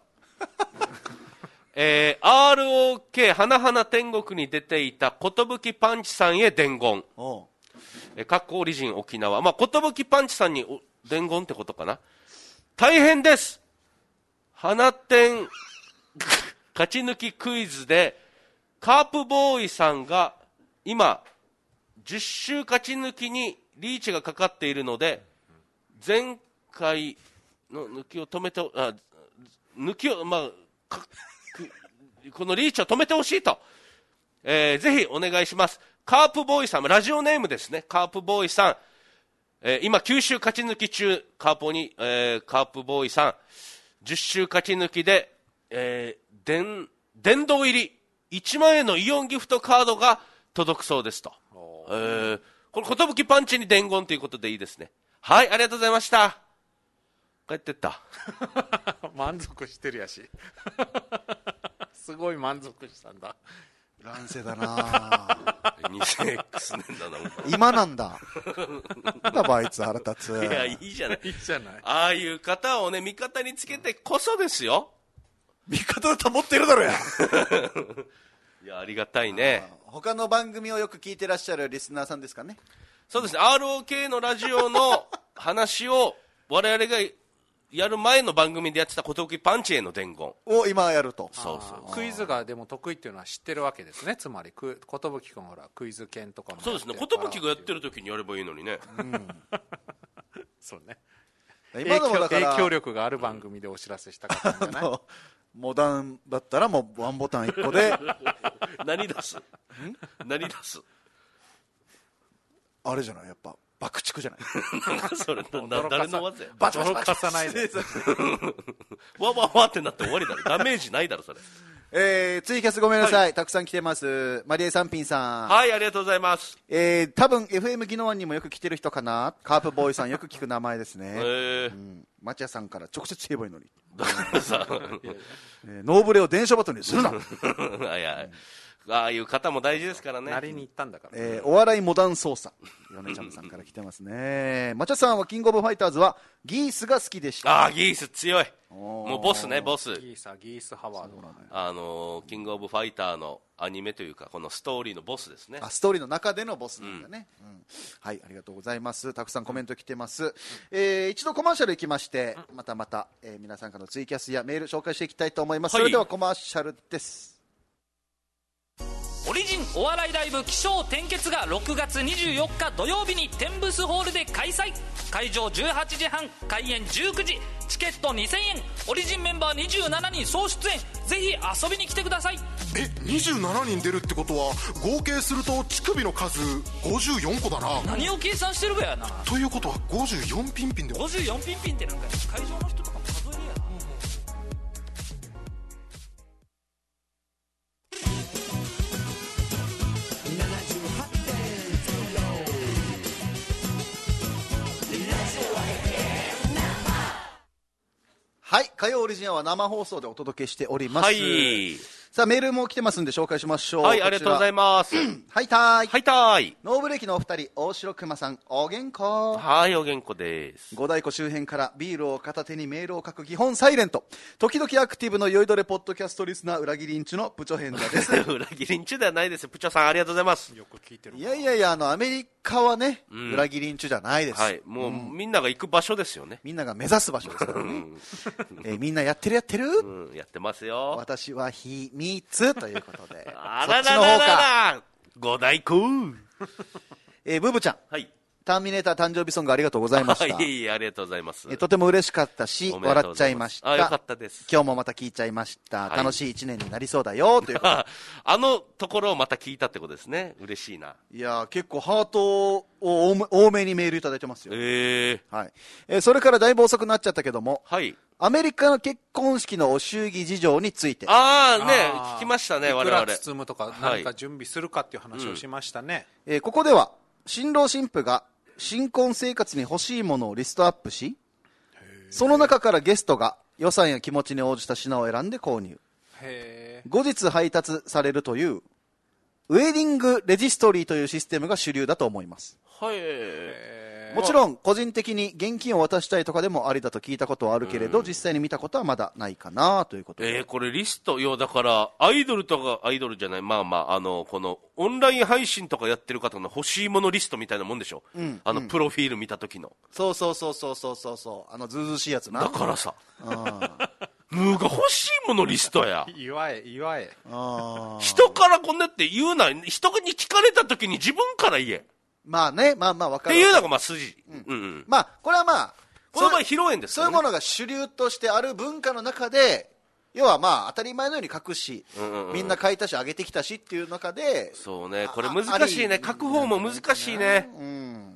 えー、アールオーケー 花々天国に出ていた寿パンチさんへ伝言。おう、えー、かっこオリジン沖縄。まあ、寿パンチさんに伝言ってことかな。大変です。花天勝ち抜きクイズでカープボーイさんが今じゅっ週勝ち抜きにリーチがかかっているので、前回の抜きを止めて、あ、抜きを、まあ、このリーチを止めてほしいと、えー、ぜひお願いします。カープボーイさん、ラジオネームですね、カープボーイさん、えー、今きゅう週勝ち抜き中、カーポに、えー、カープボーイさん、じゅっ週勝ち抜きで、えー、殿殿堂入りいちまん円のイオンギフトカードが届くそうですと。えー、これ寿パンチに伝言ということでいいですね。はい、ありがとうございました。帰ってった満足してるやしすごい満足したんだ。 乱世だなにせんエックス 年だな今なんだなんだあいつ腹立つ。 いや、いいじゃない、 いいじゃない。 ああいう方をね味方につけてこそですよ。 味方だと思ってるだろやいや、ありがたいね。 他の番組をよく聞いてらっしゃるリスナーさんですかね。 そうですね、 アールオーケー のラジオの話を我々がやる前の番組でやってた寿パンチへの伝言を今やると。 そうそう、 クイズがでも得意っていうのは知ってるわけですね。つまり寿君ほらクイズ研とかも。 そうですね、寿がやってる時にやればいいのにね、うん、 そうね、 今のもだから影響力がある番組でお知らせしたかったんじゃない。 モダンだったらもうワンボタンいっこで何出す何出すあれじゃない、やっぱ爆竹じゃないそれな誰の技や。 バチバチバチ驚かさないでわわわってなって終わりだろ、ダメージないだろそれ。 えー、ツイキャスごめんなさい、はい、たくさん来てます。マリエさんぴんさん、 はい、ありがとうございます。 えー、多分 エフエム ギノワンにもよく来てる人かな。カープボーイさんよく聞く名前ですね。えーうん、マチャさんから直接言えばいいのにえー、ノーブレを電車バトルにするないや、うん、ああいう方も大事ですからね。 なりに行ったんだから、 えー、お笑いモダン操作米ちゃんさんから来てますね。マチャさんはキングオブファイターズはギースが好きでした。 ああ、ギース強い。もうボスね、ボス。 ギースはギースハワード、 あのー、キングオブファイターのアニメというかこのストーリーのボスですね。 あ、ストーリーの中でのボスなんだね、うんうん、はい、ありがとうございます。たくさんコメント来てます、えー、一度コマーシャル行きましてまたまた、えー、皆さんからのツイキャスやメール紹介していきたいと思います、はい、それではコマーシャルです。 オリジンお笑いライブ起承転結がろくがつにじゅうよっか土曜日にテンブスホールで開催。会場じゅうはちじはん、開演じゅうくじ、チケットにせんえん、オリジンメンバーにじゅうななにん総出演。ぜひ遊びに来てください。 え、にじゅうななにん出るってことは合計すると乳首の数ごじゅうよんこだな。 何を計算してるべやな。 ということはごじゅうよんピンピンでごじゅうよんピンピンってなんか会場の人とかも数えるやな。 はい、火曜オリジンは生放送でお届けしております。 はい。 さあ、メールも来てますんで紹介しましょう。 はい、ありがとうございます。 はいたーい。 はいたーい。 ノーブレーキのお二人、大城熊さん、おげんこ。 はい、おげんこです。 五大湖周辺からビールを片手にメールを書く基本サイレント。時々アクティブの酔いどれポッドキャストリスナー、裏切りんちゅのプチョヘンダです。 裏切りんちゅではないです。プチョさん、ありがとうございます。 よく聞いてる。 いやいやいや、あの、アメリカはね、うん、裏切りんちゅじゃないです。 はい、もう、うん、みんなが行く場所ですよね。 みんなが目指す場所ですからね。えー、みんなやってるやってる、 うん、やってますよ。 私は秘密ということで。 あららららら、五大湖。 えー、ブーブちゃん。 はい。 ターミネーター誕生日ソングありがとうございました。 いえいえ、ありがとうございます。 えとても嬉しかったし、笑っちゃいました。 あ、よかったです。 今日もまた聞いちゃいました。 はい、 楽しい一年になりそうだよ、というあのところをまた聞いたってことですね。嬉しいな。 いやー、結構ハートを多め、多めにメールいただいてますよ。 えー、 はい。えー、それからだいぶ遅くなっちゃったけども、 はい。 アメリカの結婚式のお祝儀事情について。 ああ、ね、 あ聞きましたね、 いく我々。 ら包むとか、何か準備するかっていう話をしましたね。 えーここでは、新郎新婦が新婚生活に欲しいものをリストアップし、その中からゲストが予算や気持ちに応じた品を選んで購入。 へ後日配達されるという、ウェディングレジストリーというシステムが主流だと思います。 はい。 え。 もちろん、個人的に現金を渡したいとかでもありだと聞いたことはあるけれど、実際に見たことはまだないかなということで。 えー、これリスト、いや、だから、アイドルとか、アイドルじゃない、まあまあ、あの、この、オンライン配信とかやってる方の欲しいものリストみたいなもんでしょ。うん、あの、うん、プロフィール見た時の。 そうそうそうそうそうそうそう。あの、ずうずうしいやつな。 だからさ。ムーが欲しいものリストや。 言わえ、言わえ。 人からこんなって言うな。人に聞かれた時に自分から言え。 まあね、まあまあ分かる。 っていうのがまあ筋。 うんうんうん、まあ、これはまあ、 この場合披露宴ですからね。そういうものが主流としてある文化の中で、要はまあ当たり前のように書くし、うんうんうん、みんな書いたし上げてきたしっていう中で。 そうね、これ難しいね。書く方も難しいね。 うん。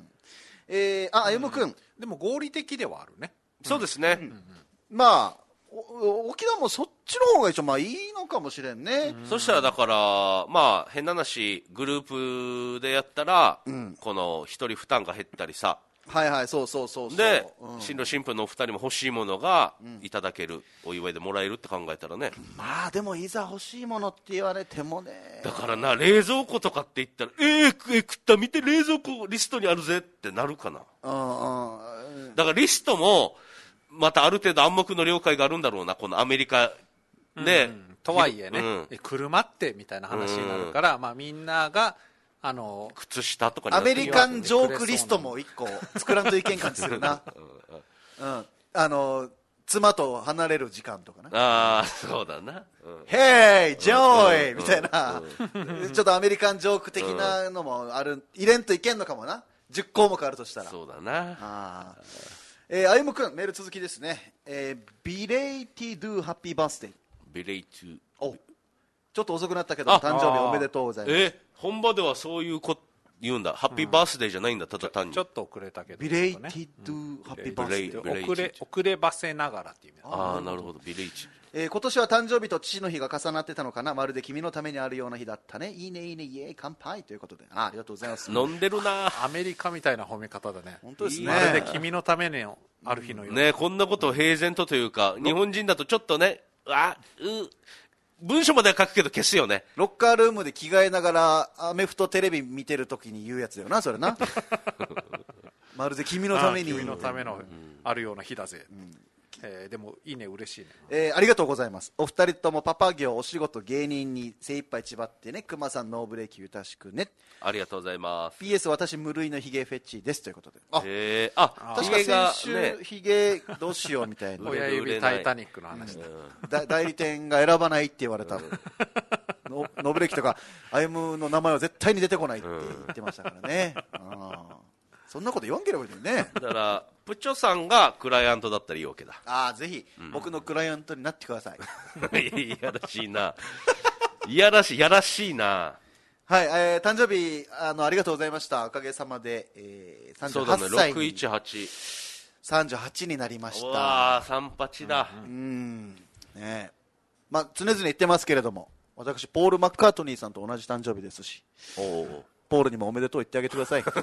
えー、あ、あゆむくん、うん。 でも合理的ではあるね。 そうですね。 うんうんうん、まあ、沖縄もそっちの方が一応まあいいのかもしれんね。 そしたらだからまあ変な話グループでやったら、うん、この一人負担が減ったりさ。 はいはい、そうそうそうそう。 で、 うん、 新郎新婦のお二人も欲しいものがいただける、うん、お祝いでもらえるって考えたらね。 まあでもいざ欲しいものって言われてもね。 だからな、冷蔵庫とかって言ったらえー、え食った見て冷蔵庫リストにあるぜってなるかな。 うんうん、 だからリストもまたある程度暗黙の了解があるんだろうな、このアメリカで、 うんうん、とはいえね、うん、え車ってみたいな話になるから、うん、まあみんながあの靴下とかにアメリカンジョークリストも一個作らんといけん感じするな、うん、あの妻と離れる時間とかな。 ああ、そうだな。 ヘイジョーイみたいな、ちょっとアメリカンジョーク的なのもある、入れんといけんのかもな。じゅっこうもくあるとしたら。 そうだな。 あえー、あゆむくんメール続きですね。えー、ビレイティドゥハッピーバースデー。 ビレイトゥ。 お、ちょっと遅くなったけど誕生日おめでとうございます。 えー、本場ではそういうこ言うんだ。ハッピーバースデーじゃないんだ、ただ単に。 ちょっと遅れたけど、 ビレイティドゥハッピーバースデー。 遅れ遅ればせながらっていう意味だ。 ああ、なるほど。ビレイチ。 えー、今年は誕生日と父の日が重なってたのかな。まるで君のためにあるような日だったね。いいねいいねイエーイ乾杯ということで、 あ, ありがとうございます。 飲んでるな。 アメリカみたいな褒め方だね。 本当ですね。 まるで君のためにある日のような、 ね、こんなことを平然とというか、日本人だとちょっとね、あう文章までは書くけど消すよね。 ロッカールームで着替えながらアメフトテレビ見てるときに言うやつだよな、それな。まるで君のために、 君のためのあるような日だぜ、うん、えー、でもいいね、嬉しいね、 えー、ありがとうございます。お二人ともパパ業、お仕事、芸人に精一杯ちばってね。熊さんノーブレーキゆたしくね。 ありがとうございます。 ピーエス 私無類のヒゲフェチですということで。 あ、へー、あ、 確か先週ヒゲどうしようみたいな。 親指タイタニックの話だ、 うん、だ代理店が選ばないって言われた、うん、ノ, ノブレーキとか歩夢の名前は絶対に出てこないって言ってましたからね、うん、そんなこと言わんければいいね。 だからプチョさんがクライアントだったらいいわけだ。 ああ、ぜひ、うん、僕のクライアントになってください。 いやらしいな。いやらしい、やらしいな。 はい、えー、誕生日 あ, のありがとうございました。おかげさまで、えー、さんじゅうはっさいに、そうだね、ろくいちはち、さんじゅうはちになりました。 わー、さんぱちだ。 うん、うんね、まあ、常々言ってますけれども、私ポール・マッカートニーさんと同じ誕生日ですし、おポールにもおめでとう言ってあげてください。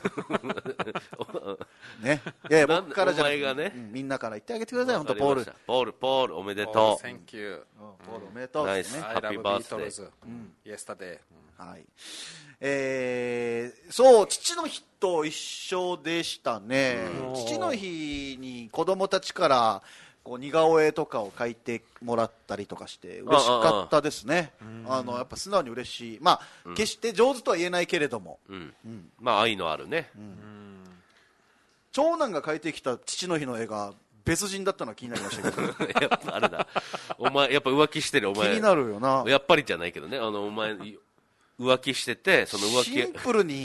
ね、いやいや僕からじゃなくて、ね、うん、みんなから言ってあげてください。本当ポールポールポールおめでとう。 センキュー。 ポールおめでとうですね。 ハッピーバースデー。 イエスタデー。はい。えー、そう、父の日と一緒でしたね。父の日に子供たちからこう似顔絵とかを描いてもらったりとかして嬉しかったですね。あ, あ, あのやっぱ素直に嬉しい。まあ、うん、決して上手とは言えないけれども、 うんうん、まあ愛のあるね、うん、 長男が描いてきた父の日の絵が別人だったのは気になりましたけど。 やっぱあれだ、お前やっぱ浮気してる。お前気になるよな。 やっぱりじゃないけどね、あのお前浮気してて、その浮気シンプルに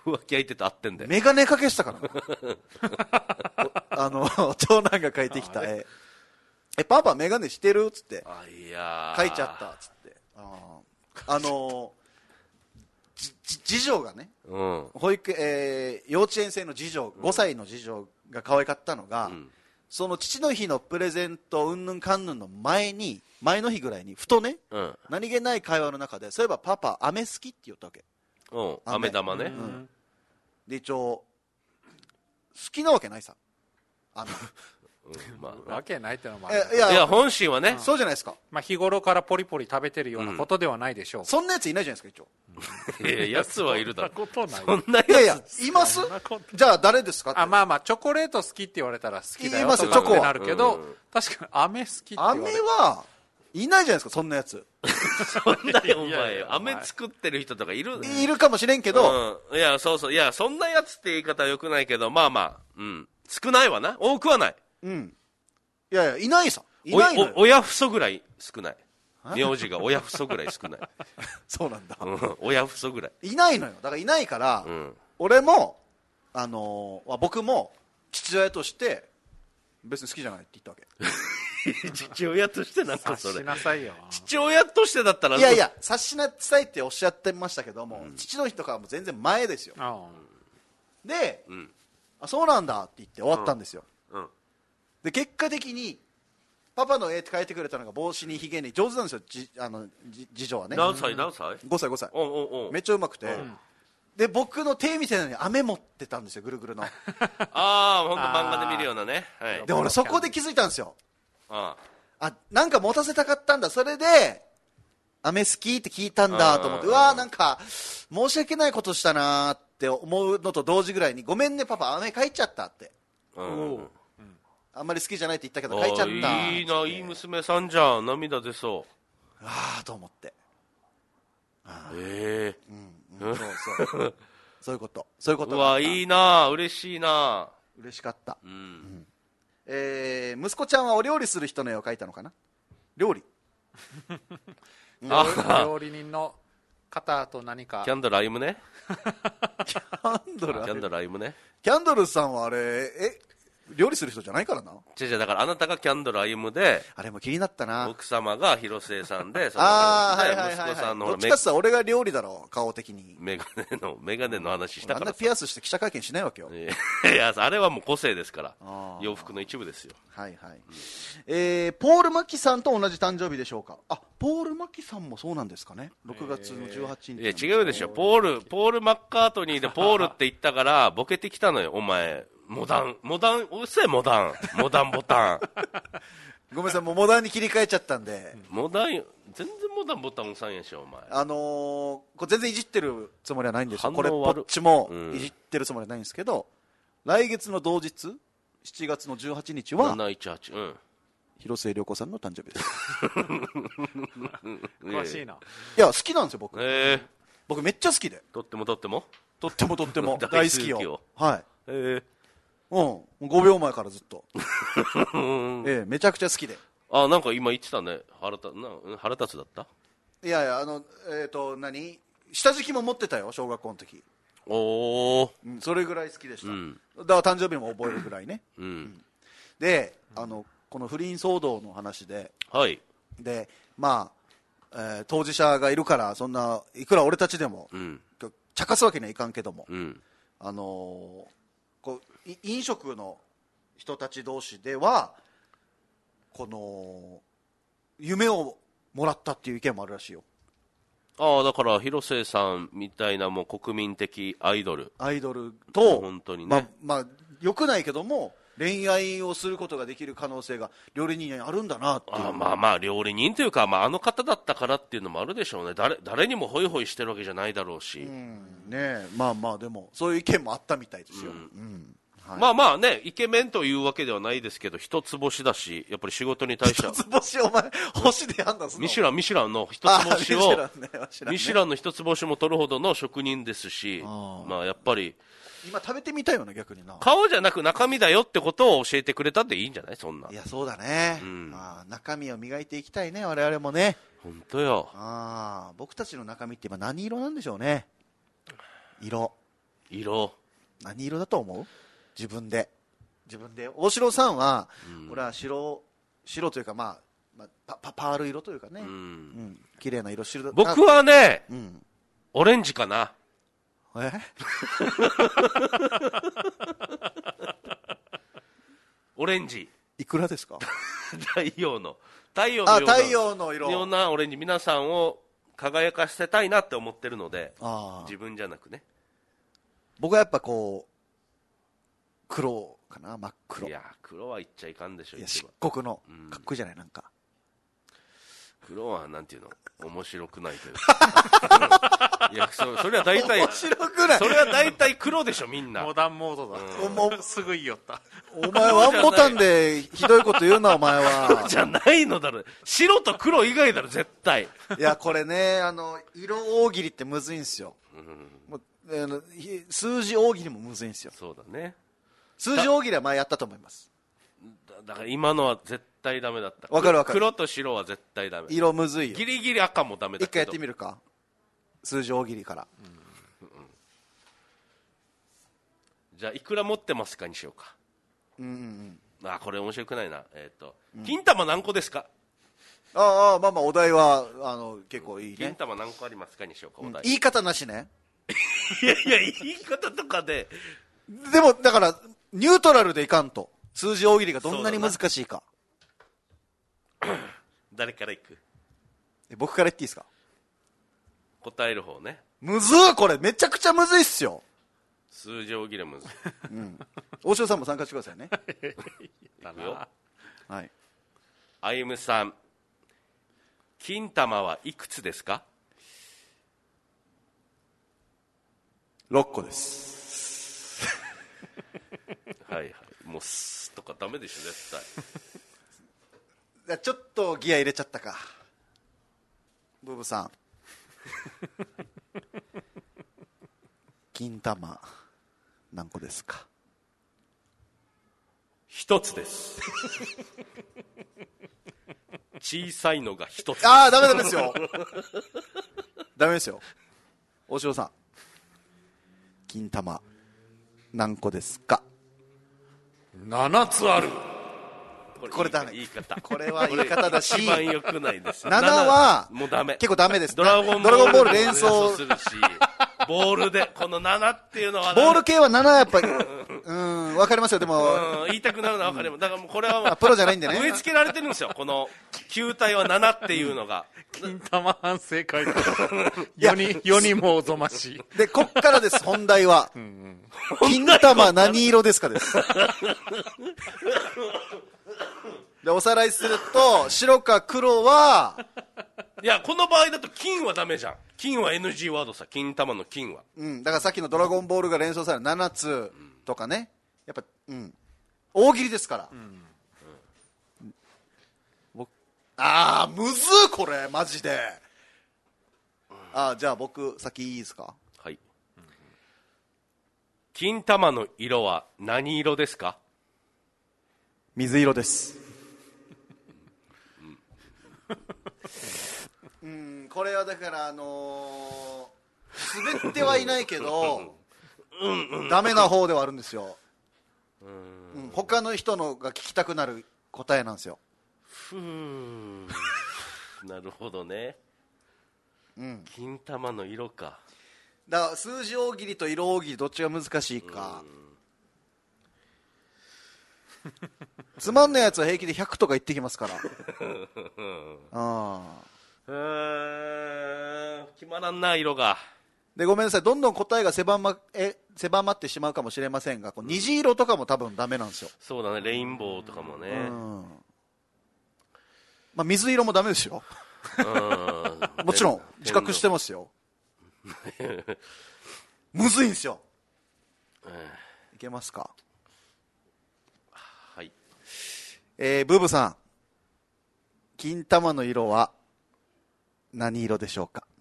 浮気相手と会ってんで。 メガネかけしたからな。あの、長男が書いてきた絵。え、パパメガネしてるっつって。 あ、いや書いちゃったっつって。あ, あのじ次女がね、 うん、 保育、えー、幼稚園生の次女、ごさいの次女が可愛かったのが、うん、その父の日のプレゼントうんぬんかんぬんの前に、前の日ぐらいにふとね、うん、何気ない会話の中で、そういえばパパ飴好きって言ったわけ。 うん、飴玉ね、うん、 で一応好きなわけないさ、飴うん、まあ、わけないってのもある。 いやいや本心はね、 うん、そうじゃないですか。 まあ、日頃からポリポリ食べてるようなことではないでしょう、うん、 そんなやついないじゃないですか一応。いややつはいるだろ。 そんなことない。 そんなやついやいやいますじゃあ誰ですかって。 あ、まあまあチョコレート好きって言われたら好きだよとかってなるけど、うん、確かに飴好きって言われ飴はいないじゃないですか、そんなやつ。 そんなよお前飴作ってる人とかいるいるかもしれんけど、 うん、いやそうそう、いやそんなやつって言い方はよくないけど、まあまあ、うん、少ないわな、多くはない。 うん、いやいやいないさ、いないのよ。 おお親ふそぐらい少ない。名字が親ふそぐらい少ない。 そうなんだ、 うん、親ふそぐらいいないのよ。だからいないから、うん、俺も、あのー、僕も父親として別に好きじゃないって言ったわけ。 父親としてなんかそれ察しなさいよ。 父親としてだったら、 いやいや察しなさいっておっしゃってましたけども、うん、父の日とかはもう全然前ですよ。で、うん、あそうなんだって言って終わったんですよ、うんうん、で結果的にパパの絵って描いてくれたのが帽子にひげに上手なんですよ、じあのじ次女はね。 何歳何歳 ? ご 歳ごさい。 おうおうおう、 めっちゃうまくて、うん、で僕の手みたいなのに飴持ってたんですよ、ぐるぐるの。 ああ本当漫画で見るようなね、はい、 で俺そこで気づいたんですよ。 ああなんか持たせたかったんだ、それで飴好きって聞いたんだと思って、うわーなんか申し訳ないことしたなーって思うのと同時ぐらいに、ごめんねパパ飴描いちゃったって、うん、あんまり好きじゃないって言ったけど描いちゃった。 いいな、いい娘さんじゃん、涙出そう。 ああと思って、 ええー、うんうん、そうそうそういうことそういうこと。 うわいいな、嬉しいな、 嬉しかった、うんうん、 えー、息子ちゃんはお料理する人の絵を描いたのかな。料理料理人の方と何かキャンドル歩むね。 キャンドルキャンドル歩むね。 キャンドルさんはあれえ料理する人じゃないからな。 違う違う、だからあなたがキャンドル歩むで、 あれも気になったな。 奥様が広末さんで、そのああはいはいはい、はい、 息子さんのどっちかって俺が料理だろう、顔的に。 メガネのメガネの話したから。 あんなピアスして記者会見しないわけよ。 いやあれはもう個性ですから、洋服の一部ですよ。 はいはい、うん、えー、ポール・マキさんと同じ誕生日でしょうか。あポール・マキさんもそうなんですかね。ろくがつのじゅうはちにち。 いや違うでしょ、ポールポール・マッカートニーでポールって言ったからボケてきたのよお前。モダン、モダン、うっせえモダン、モダンボタン。 ごめんなさい、もうモダンに切り替えちゃったんで。 モダン、全然モダンボタン押さんやしょ、お前。 あのー、これ全然いじってるつもりはないんですよ。これ、こっちもいじってるつもりはないんですけど、うん、来月の同日、しちがつのじゅうはちにちは、 なないちはち、うん。 広末涼子さんの誕生日です。 詳しいな。 いや、好きなんですよ、僕。 えー、 僕めっちゃ好きで。 とってもとってもとってもとっても大好きよ。はい。 えーうん、ごびょうまえからずっと、ええ、めちゃくちゃ好きで。 あなんか今言ってたね、腹立な腹立つだった。 いやいや、あのえっ、ー、と何下敷きも持ってたよ、小学校の時。 おお、 うん、それぐらい好きでした、うん、だから誕生日も覚えるぐらいね、うんうん、であのこの不倫騒動の話で、 はい、 でまあ、えー、当事者がいるからそんないくら俺たちでも、うん、茶化すわけにはいかんけども、うん、あのーこう飲食の人たち同士ではこの夢をもらったっていう意見もあるらしいよ。 ああだから広末さんみたいなもう国民的アイドルアイドルと本当にね、 まあまあよくないけども恋愛をすることができる可能性が料理人にあるんだなっていう。 あまあまあ料理人というか、まあ、あの方だったからっていうのもあるでしょうね。 誰, 誰にもホイホイしてるわけじゃないだろうし、 うんね、まあまあでもそういう意見もあったみたいですよ、うんうんはい、まあまあねイケメンというわけではないですけど一つ星だしやっぱり仕事に対しては一つ星お前星で判断するの。 ミシュランミシュランの一つ星をミシュラン、ねね、ミシュランの一つ星も取るほどの職人ですし、あまあやっぱり今食べてみたいよな逆にな。 顔じゃなく中身だよってことを教えてくれたっていいんじゃないそんな。 いやそうだね、うんまあ、中身を磨いていきたいね我々もね。 本当よ。 あ僕たちの中身って今何色なんでしょうね。色色何色だと思う？自分で自分で。大城さんは、うん、俺は白白というか、まあ、まあ、パ, パール色というかね、うんうん、綺麗な色白だ。 僕はね、うん、オレンジかな。 えオレンジいくらですか？ 太陽の太陽のような太陽の色ようなオレンジ、皆さんを輝かせたいなって思ってるので、自分じゃなくね。 僕はやっぱこう黒かな、真っ黒。 いや黒は言っちゃいかんでしょ。 いや漆黒の、うん、かっこいいじゃない。なんか黒はなんていうの、面白くないというかいや そ, それは大体面白くない。 それは大体黒でしょみんな。 モダンモードだ、うん、すぐ言いよった。 お前ワンボタンでひどいこと言うなお前は。 じゃないのだろ、白と黒以外だろ絶対。 いやこれね、あの色大喜利ってむずいんすよ、うん、もうあの数字大喜利もむずいんすよ。 そうだね、 数字大喜利は前やったと思います。 だ, だから今のは絶対ダメだった。 わかるわかる。 黒と白は絶対ダメ。 色むずいよ。 ギリギリ赤もダメだけど。 一回やってみるか、数字大喜利から、うんうん、 じゃあいくら持ってますかにしようか。 うんうんうん、 あこれ面白くないな。えっ、ー、と、うん、金玉何個ですか。 ああまあまあお題はあの結構いいね。 金玉何個ありますかにしようか、お題、 うん、言い方なしね。 いやいや言い方とかで。 でもだからニュートラルでいかんと、数字大喜利がどんなに難しいか。 誰からいく？ 僕から言っていいですか？ 答える方ね。 むずー、これめちゃくちゃむずいっすよ。 数字大喜利むずい、 うん、大城さんも参加してくださいね。 だな。 はい。 あゆむさん、金玉はいくつですか？ ろっこです。 はいはい、もうスとかダメでしょ絶対。ちょっとギア入れちゃったか、ブブさん。金玉何個ですか？ 一つです。小さいのが一つ。 ああダメですよ。ダメですよ。大城さん、金玉何個ですか？ ななつある。 これダメ。 言い方。 これは言い方だし。 一番良くないです。 ななはもうダメ。 結構ダメです。 ドラゴンボール連想するし、ボールでこのななっていうのは。 ボール系はななやっぱりうんわかりますよ。でもうん言いたくなるのはわかります。だからもうこれはもうプロじゃないんでね。 植え付けられてるんですよ。この球体はななっていうのが。 金玉反省会。世に世にもおぞましい。 でこっからです本題は。うんうん、金玉何色ですかです。でおさらいすると白か黒は。 いやこの場合だと金はダメじゃん。金は エヌジー ワードさ。金玉の金は、 うん、だからさっきのドラゴンボールが連想されるななつとかね、やっぱ、うん、大喜利ですから、うんうん、僕あーむずーこれマジで、うん、あじゃあ僕先いいですか？ はい、うん、金玉の色は何色ですか？ 水色です。うん、これはだからあのー、滑ってはいないけどうんうんダメな方ではあるんですよ。うん、他の人のが聞きたくなる答えなんですよ。 ふーんなるほどね、うん、金玉の色か。 だから数字大喜利と色大喜利どっちが難しいか。つまんないやつは平気でひゃくとか言ってきますからあー決まらんな色が。 でごめんなさい、どんどん答えが狭ま、え狭まってしまうかもしれませんが、こう虹色とかも多分ダメなんですよ。 そうだね、レインボーとかもね、うん、 まあ、水色もダメですようんもちろん自覚してますよむずいんですよ、うん、いけますか？ はい、 えー、ブーブさん、金玉の色は何色でしょうか？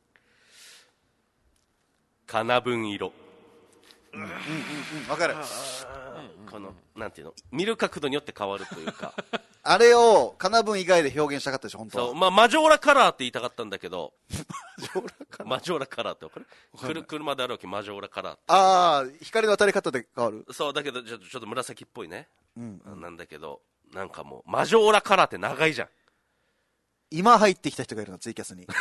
かなぶん色。 うんうんうんうん、分かる。 このなんていうの、見る角度によって変わるというかあれをかなぶん以外で表現したかったでしょ、本当は。 そう、まあ、マジョーラカラーって言いたかったんだけど、 マジョーラカラーマジョーラカラーってわかる？くる車であるわけ、マジョーラカラーって。 ああ、光の当たり方で変わる。 そう、だけど、ちょっと、ちょっと紫っぽいね。 うんうん、 なんだけど、なんかもう、マジョーラカラーって長いじゃん。 今入ってきた人がいるの、ツイキャスに。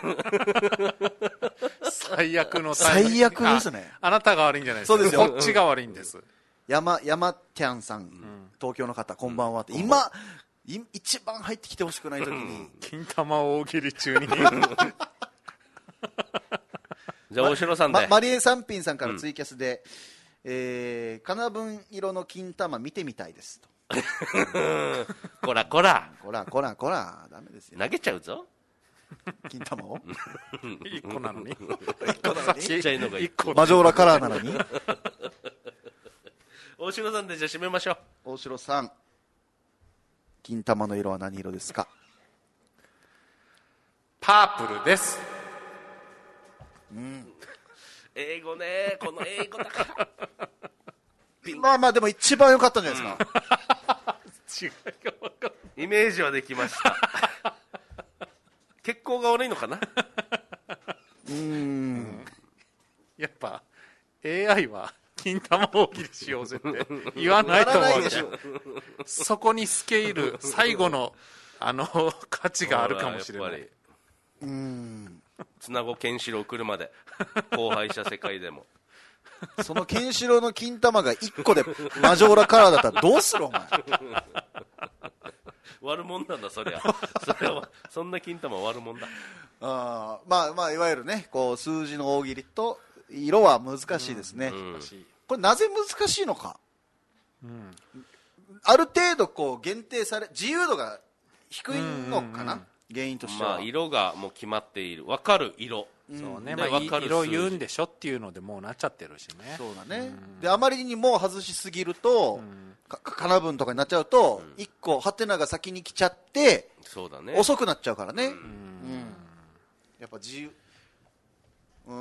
最悪のタイミング。 最悪ですね。 あ、あなたが悪いんじゃないですか。 そうですよ。 こっちが悪いんです。 山、山ちゃんさん、うん、東京の方、こんばんはって。うん、今、い一番入ってきてほしくない時に。 金玉大喜利中に。 じゃあ、大城さんで。 ま、マリエ三品さんからツイキャスで、うん、えー、かなぶん色の金玉見てみたいですと。 こらこらこらこらこらダメですよ、 投げちゃうぞ金玉をいっこなのにいっこなのにちっちゃいのがいっこマジョーラカラーなのに大城さんでじゃあ締めましょう。 大城さん、金玉の色は何色ですか？ パープルです。 うん、 英語ね、この英語だからまあまあでも一番良かったんじゃないですか、 うん、違いが分かんない。 イメージはできました血行が悪いのかなうーん、 やっぱ エーアイ は金玉大喜利しようぜって言わないと思う。そこにスケール最後のあの価値があるかもしれない。 うーん、 綱子ケンシロウ来るまで荒廃した世界でもそのケンシロウの金玉がいっこでマジョーラカラーだったらどうするお前悪もんなんだそりゃそれはそんな金玉悪もんだ。 あ、まあまあいわゆるね、こう数字の大喜利と色は難しいですね、うんうん、これなぜ難しいのか、うん、ある程度こう限定され自由度が低いのかな、うんうんうん、原因としては。 まあ色がもう決まっている、分かる色、 そうね、まあ、色言うんでしょっていうのでもうなっちゃってるしね。 そうだね、うん、であまりにも外しすぎると、うん、か, かな文とかになっちゃうと、うん、いっこハテナが先に来ちゃってそうだね、 遅くなっちゃうからね、うん、うん、やっぱ自由、うん、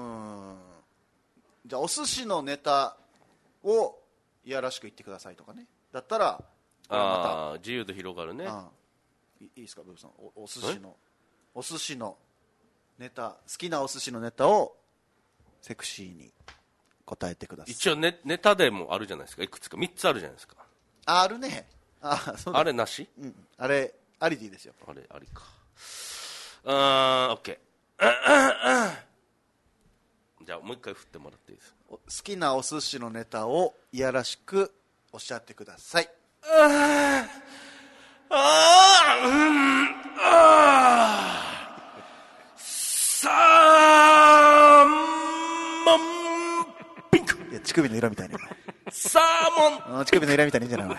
じゃあお寿司のネタをいやらしく言ってくださいとかね、だったらあ自由度広がるね。 ああ、いいですかブーさん、 お, お寿司のお寿司のネタ、好きなお寿司のネタをセクシーに答えてください。 一応 ネ, ネタでもあるじゃないですか、いくつかみっつあるじゃないですか。 あ, あるね あ, そうだあれなし、 うん、あれありでいいですよ。 あれありか。あー、オッケーじゃあもう一回振ってもらっていいですか。 好きなお寿司のネタをいやらしくおっしゃってください。 あーあー、うん、あーサーモンピンク。 いや乳首の色みたいにサーモン乳首の色みたいにいいんじゃないの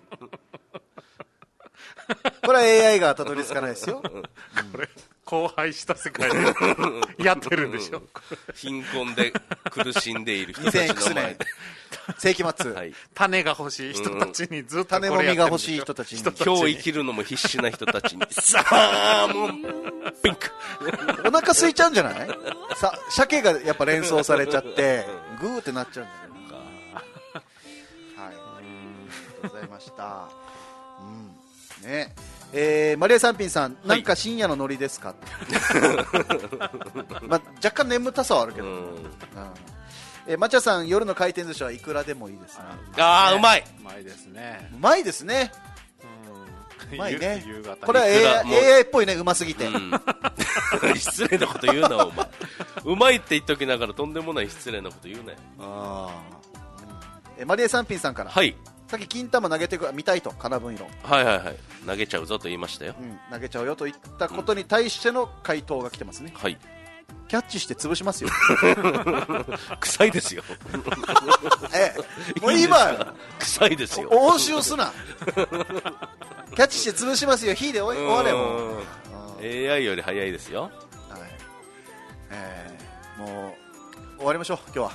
これは エーアイ がたどり着かないですよ、うん、 これ荒廃した世界でやってるんでしょ貧困で苦しんでいる人たちの前でにせんいくつねん世紀末、 はい、種が欲しい人たちにずっとこれ種もみが欲しい人たちに、 今日生きるのも必死な人たちにサーモンピンクお腹空いちゃうんじゃない？さ鮭がやっぱ連想されちゃってグーってなっちゃうんじゃないか。はい、ありがとうございました、うんねえー、マリア三品さん、はい、なんか深夜のノリですかまあ、若干眠たさはあるけど、うん、うんえー、マチャさん、夜の回転寿司はいくらでもいいですね。 あー、うまい、 うまいですね、 うまいですね、うん、うまいねこれは エーアイ っぽいね、うますぎて、うん、 失礼なこと言うなお前うまいって言っときながらとんでもない失礼なこと言うなよ。 あ、うん、えー、マリア三品さんから、 はい、 さっき金玉投げてく見たいと、かなぶん色、 はいはいはい、投げちゃうぞと言いましたよ、 うん、投げちゃうよと言ったことに対しての回答が来てますね、 はい、 キャッチして潰しますよ臭いですよええ、もう今臭いですよ、 応酬すなキャッチして潰しますよ、火で終われもエーアイ より早いですよ、はい、 えー、もう終わりましょう今日は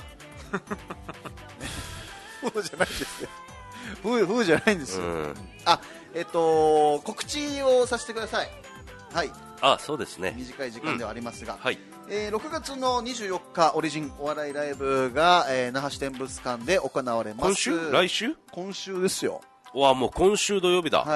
そうじゃないですよ、ふうふうじゃないんですよ、うん、あ、えっと告知をさせてください。はい、 あ、そうですね、 短い時間ではありますが、 うん、はい、 えー、ろくがつのにじゅうよっかオリジンお笑いライブが、えー、那覇市展物館で行われます。 今週来週今週ですよ。 わ、もう今週土曜日だ。 はい、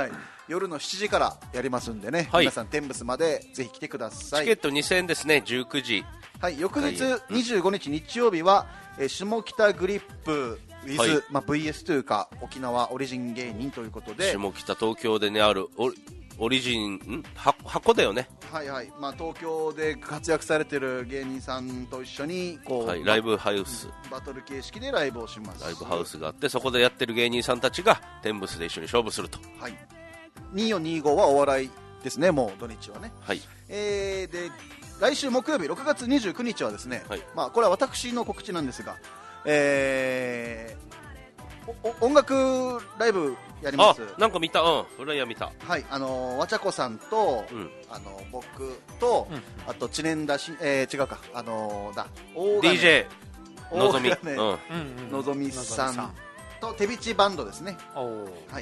夜のしちじからやりますんでね、 はい、 皆さんテンブスまでぜひ来てください。 チケットにせんえんですね。じゅうくじ、 はい、翌日にじゅうごにち日曜日は、えー、下北グリップ with、はい、まあ、ブイエス というか沖縄オリジン芸人ということで、 下北東京でねあるオリ、オリジンん箱だよね。 はいはい、まあ、東京で活躍されてる芸人さんと一緒にこう、 はい、ライブハウスバトル形式でライブをします。 ライブハウスがあって、そこでやってる芸人さんたちがテンブスで一緒に勝負すると。 はい、にじゅうよんにじゅうごはお笑いですね。もう土日はね、はい、えー、で来週木曜日ろくがつにじゅうくにちはですね、はい、まあ、これは私の告知なんですが、えー、お音楽ライブやります。 あ、なんか見た、うん、フライヤー見た。 はい、あのわちゃこさんと、うん、あの僕と、うん、あと知念だし、えー、違うか、あのだディージェー のぞみ、 のぞみさんと手びちバンドですね。はい、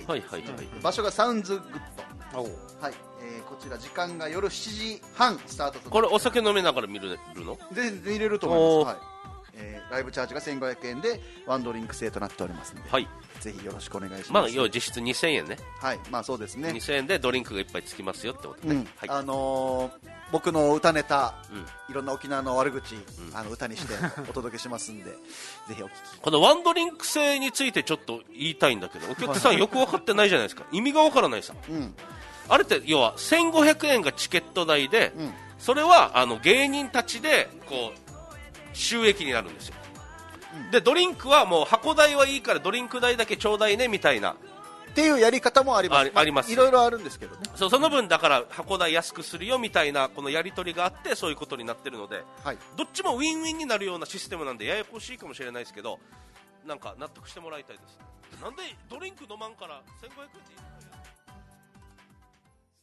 はいはいはい、場所がサウンズグッド。はい、えー、こちら時間が夜しちじはんスタートと。 これお酒飲めながら見るの？ 全然見れると思います。はい、えー、ライブチャージがせんごひゃくえんでワンドリンク制となっておりますので、はい、ぜひよろしくお願いします。 まあ、要は実質にせんえんね。 はい、まあそうですね。 にせんえんでドリンクがいっぱいつきますよってことね。うん、はい、 あのー、僕の歌ネタ、うん、いろんな沖縄の悪口、うん、あの歌にしてお届けしますんでぜひお聞き。 このワンドリンク制についてちょっと言いたいんだけど、お客さんよく分かってないじゃないですか。意味が分からないさ、うん、あれって要はせんごひゃくえんがチケット代で、うん、それはあの芸人たちでこう収益になるんですよ。うん、でドリンクはもう箱代はいいからドリンク代だけちょうだいねみたいなっていうやり方もあります。 あ, あります。 いろいろあるんですけどね。 そう、その分だから箱代安くするよみたいなこのやり取りがあってそういうことになってるので、はい、どっちもウィンウィンになるようなシステムなんでややこしいかもしれないですけど、なんか納得してもらいたいです。なんでドリンク飲まんからせんごひゃくえんって